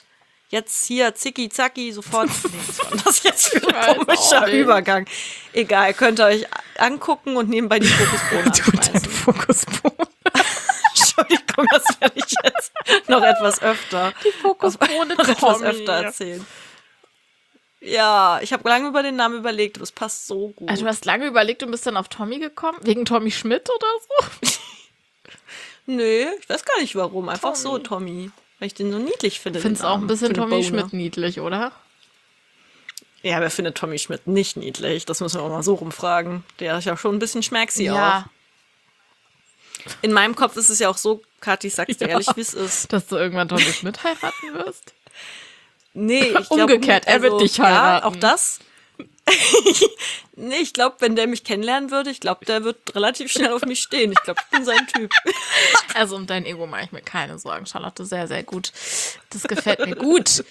Speaker 1: jetzt hier, zicki, zacki, sofort. Nee, was war das jetzt für
Speaker 2: Ich
Speaker 1: ein
Speaker 2: weiß
Speaker 1: komischer
Speaker 2: auch nicht.
Speaker 1: Übergang? Egal, könnt ihr euch angucken und nebenbei die Fokusbohne anschmeißen.
Speaker 2: Fokusbohne.
Speaker 1: Entschuldigung, das werde ich jetzt noch etwas öfter.
Speaker 2: Die Fokusbohne
Speaker 1: noch etwas
Speaker 2: Tommy.
Speaker 1: öfter erzählen. Ja, ich habe lange über den Namen überlegt, aber es passt so gut.
Speaker 2: Also du hast lange überlegt und bist dann auf Tommy gekommen? Wegen Tommy Schmidt oder so?
Speaker 1: Nö, ich weiß gar nicht warum. Einfach
Speaker 2: Tommy.
Speaker 1: so, Tommy. Weil ich den so niedlich finde.
Speaker 2: Ich finde es
Speaker 1: den
Speaker 2: auch ein
Speaker 1: Namen.
Speaker 2: bisschen
Speaker 1: Für eine
Speaker 2: Tommy
Speaker 1: Bohne.
Speaker 2: Schmidt niedlich, oder?
Speaker 1: Ja, wer findet Tommy Schmidt nicht niedlich? Das müssen wir auch mal so rumfragen. Der ist ja schon ein bisschen schmacksy
Speaker 2: Ja,
Speaker 1: auch. In meinem Kopf ist es ja auch so, Kathi, ich sag's dir
Speaker 2: Ja.
Speaker 1: ehrlich, wie es ist.
Speaker 2: dass du irgendwann Tommy Schmidt heiraten wirst.
Speaker 1: Nee, ich glaube.
Speaker 2: Umgekehrt, er wird dich heiraten.
Speaker 1: Ja, auch das. Nee, ich glaube, wenn der mich kennenlernen würde, ich glaube, der wird relativ schnell auf mich stehen. Ich glaube, ich bin sein Typ.
Speaker 2: Also um dein Ego mache ich mir keine Sorgen, Charlotte. Sehr, sehr gut. Das gefällt mir gut.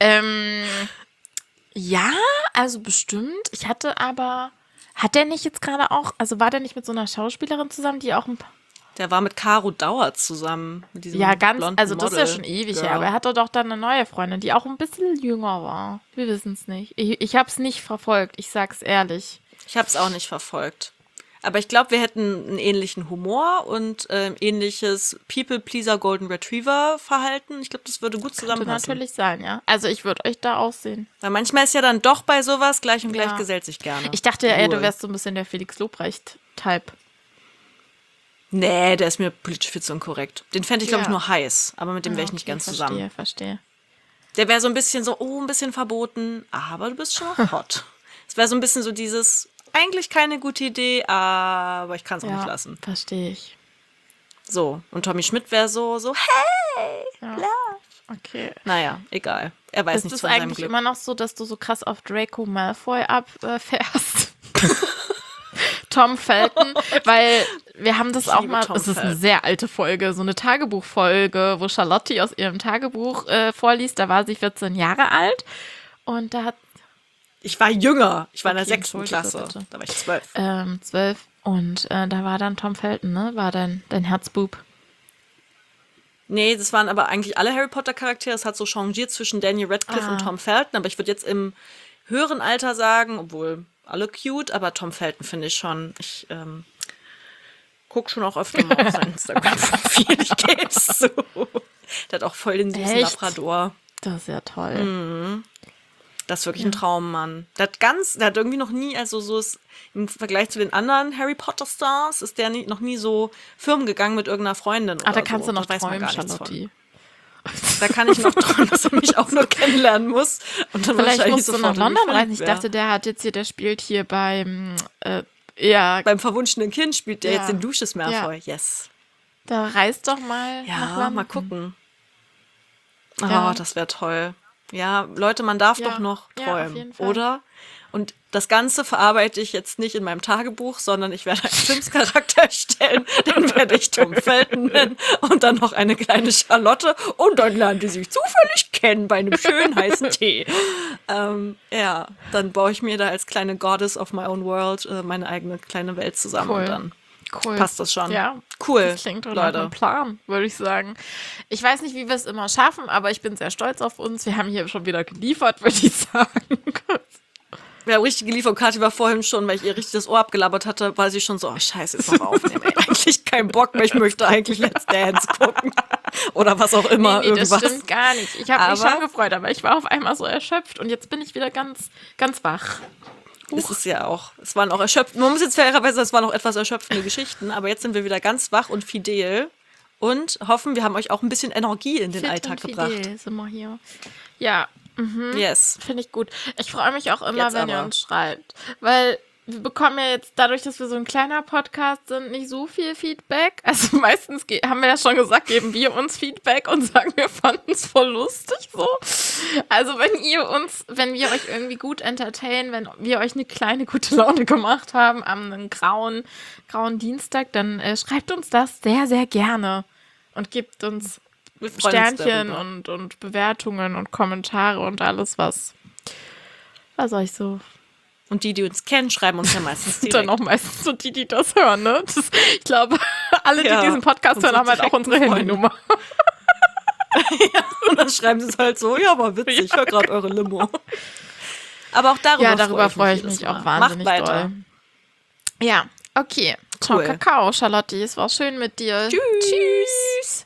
Speaker 2: Ja, also bestimmt. Ich hatte aber... Hat der nicht jetzt gerade auch... Also war der nicht mit so einer Schauspielerin zusammen, die auch ein paar...
Speaker 1: Der war mit Caro Dauer zusammen. Mit diesem
Speaker 2: Ja, ganz...
Speaker 1: blonden
Speaker 2: Also das ist ja
Speaker 1: Model
Speaker 2: schon ewig
Speaker 1: Girl.
Speaker 2: her. Aber er hatte doch dann eine neue Freundin, die auch ein bisschen jünger war. Wir wissen es nicht. Ich habe es nicht verfolgt. Ich sag's ehrlich.
Speaker 1: Ich habe es auch nicht verfolgt. Aber ich glaube, wir hätten einen ähnlichen Humor und ähnliches People-Pleaser Golden Retriever-Verhalten. Ich glaube, das würde gut
Speaker 2: Könnte
Speaker 1: zusammenpassen.
Speaker 2: natürlich sein, ja. Also ich würde euch da auch sehen.
Speaker 1: Weil manchmal ist ja dann doch bei sowas gleich und gleich
Speaker 2: Ja.
Speaker 1: gesellt sich gerne.
Speaker 2: Ich dachte ja, du
Speaker 1: Cool.
Speaker 2: wärst so ein bisschen der Felix Lobrecht-Type.
Speaker 1: Nee, der ist mir politisch viel zu unkorrekt. Den fände ich, glaube ich,
Speaker 2: Ja.
Speaker 1: nur heiß. Aber mit dem wäre ich nicht ganz zusammen.
Speaker 2: Verstehe.
Speaker 1: Der wäre so ein bisschen so, ein bisschen verboten, aber du bist schon noch hot. Es wäre so ein bisschen so dieses, eigentlich keine gute Idee, aber ich kann es auch nicht lassen.
Speaker 2: Verstehe ich.
Speaker 1: So, und Tommy Schmidt wäre so, hey,
Speaker 2: Ja.
Speaker 1: love.
Speaker 2: Okay.
Speaker 1: Naja, egal. Er weiß
Speaker 2: Ist
Speaker 1: nichts
Speaker 2: es
Speaker 1: von seinem
Speaker 2: eigentlich
Speaker 1: Glück.
Speaker 2: immer noch so, dass du so krass auf Draco Malfoy abfährst? Tom Felton, weil wir haben das
Speaker 1: Ich
Speaker 2: auch
Speaker 1: liebe
Speaker 2: mal,
Speaker 1: Tom
Speaker 2: es ist eine
Speaker 1: Felton.
Speaker 2: sehr alte Folge, so eine Tagebuchfolge, wo Charlotte aus ihrem Tagebuch vorliest, da war sie 14 Jahre alt und da hat
Speaker 1: Ich war jünger. Ich war in der
Speaker 2: Okay,
Speaker 1: 6.
Speaker 2: entschuldige
Speaker 1: Klasse.
Speaker 2: bitte.
Speaker 1: Da war ich 12.
Speaker 2: 12 und da war dann Tom Felton, ne? War dein Herzbub.
Speaker 1: Nee, das waren aber eigentlich alle Harry Potter Charaktere. Es hat so changiert zwischen Daniel Radcliffe und Tom Felton. Aber ich würde jetzt im höheren Alter sagen, obwohl alle cute, aber Tom Felton finde ich schon. Ich gucke schon auch öfter mal auf sein Instagram-Profil. Ich gebe es zu. Der hat auch voll den süßen
Speaker 2: Echt?
Speaker 1: Labrador.
Speaker 2: Das ist ja toll.
Speaker 1: Das ist wirklich ein Traummann. Der hat irgendwie noch nie, also so ist im Vergleich zu den anderen Harry Potter Stars, ist der noch nie so firm gegangen mit irgendeiner Freundin.
Speaker 2: Ah,
Speaker 1: oder
Speaker 2: da kannst
Speaker 1: so.
Speaker 2: du noch
Speaker 1: Da weiß man
Speaker 2: träumen,
Speaker 1: gar nichts von.
Speaker 2: Charlotte.
Speaker 1: Da kann ich noch träumen, dass er mich auch nur kennenlernen muss. Und dann
Speaker 2: Vielleicht
Speaker 1: wahrscheinlich
Speaker 2: musst du nach
Speaker 1: sofort in mich
Speaker 2: London reisen.
Speaker 1: verliebt
Speaker 2: Ich
Speaker 1: wär.
Speaker 2: dachte, der spielt hier beim,
Speaker 1: Beim verwunschenen Kind spielt der
Speaker 2: Ja.
Speaker 1: jetzt den Lucius Malfoy.
Speaker 2: Ja.
Speaker 1: Yes.
Speaker 2: da reist doch mal nach
Speaker 1: Ja,
Speaker 2: London.
Speaker 1: mal gucken. Oh,
Speaker 2: Ja.
Speaker 1: das wäre toll. Ja, Leute, man darf
Speaker 2: Ja.
Speaker 1: doch noch
Speaker 2: Ja, auf
Speaker 1: träumen,
Speaker 2: jeden Fall.
Speaker 1: oder? Und das Ganze verarbeite ich jetzt nicht in meinem Tagebuch, sondern ich werde einen Sims-Charakter erstellen, den werde ich Tom Felton nennen und dann noch eine kleine Charlotte und dann lernen die sich zufällig kennen bei einem schönen heißen Tee. Ja, dann baue ich mir da als kleine Goddess of my own world meine eigene kleine Welt zusammen
Speaker 2: Cool.
Speaker 1: und dann
Speaker 2: Cool.
Speaker 1: passt das schon.
Speaker 2: Ja,
Speaker 1: Cool,
Speaker 2: das klingt doch nach
Speaker 1: Leute.
Speaker 2: einem Plan, würde ich sagen. Ich weiß nicht, wie wir es immer schaffen, aber ich bin sehr stolz auf uns. Wir haben hier schon wieder geliefert, würde ich sagen.
Speaker 1: Wir haben richtig geliefert. Kathi war vorhin schon, weil ich ihr richtig das Ohr abgelabert hatte, war sie schon so, oh scheiße, jetzt noch aufnehmen. Ey, eigentlich keinen Bock mehr, ich möchte eigentlich Let's Dance gucken. Oder was auch immer,
Speaker 2: Nee,
Speaker 1: irgendwas.
Speaker 2: das stimmt gar nicht. Ich habe mich
Speaker 1: Aber-
Speaker 2: schon gefreut, aber ich war auf einmal so erschöpft und jetzt bin ich wieder ganz, ganz wach.
Speaker 1: Es ist ja auch, es waren auch erschöpfend, man muss jetzt fairerweise sagen, es waren auch etwas erschöpfende Geschichten, aber jetzt sind wir wieder ganz wach und fidel und hoffen, wir haben euch auch ein bisschen Energie in den
Speaker 2: Fit
Speaker 1: Alltag
Speaker 2: und
Speaker 1: gebracht.
Speaker 2: fidel sind wir hier. Ja,
Speaker 1: Yes.
Speaker 2: finde ich gut. Ich freue mich auch immer,
Speaker 1: Jetzt
Speaker 2: wenn ihr
Speaker 1: aber.
Speaker 2: uns schreibt, weil wir bekommen ja jetzt, dadurch, dass wir so ein kleiner Podcast sind, nicht so viel Feedback. Also meistens haben wir ja schon gesagt, geben wir uns Feedback und sagen, wir fanden es voll lustig so. Also wenn wir euch irgendwie gut entertainen, wenn wir euch eine kleine gute Laune gemacht haben am einem grauen Dienstag, dann schreibt uns das sehr, sehr gerne und gebt uns
Speaker 1: Wir freuen uns
Speaker 2: Sternchen
Speaker 1: darüber.
Speaker 2: und Bewertungen und Kommentare und alles, was euch so.
Speaker 1: Und die uns kennen, schreiben uns ja meistens
Speaker 2: Dann
Speaker 1: direkt.
Speaker 2: auch meistens so die das hören, ne? Ich glaube, alle, die
Speaker 1: Ja,
Speaker 2: diesen Podcast
Speaker 1: unsere
Speaker 2: hören, haben halt auch unsere
Speaker 1: direkten Freunde.
Speaker 2: Handynummer.
Speaker 1: dann schreiben sie es halt so, ja, war witzig, ich höre gerade eure Limo. Aber auch darüber
Speaker 2: freue ich mich auch wahnsinnig
Speaker 1: Macht weiter.
Speaker 2: doll. Ja, okay. Ciao,
Speaker 1: Cool.
Speaker 2: Kakao, Charlotte. Es war schön mit dir.
Speaker 1: Tschüss.
Speaker 2: Tschüss.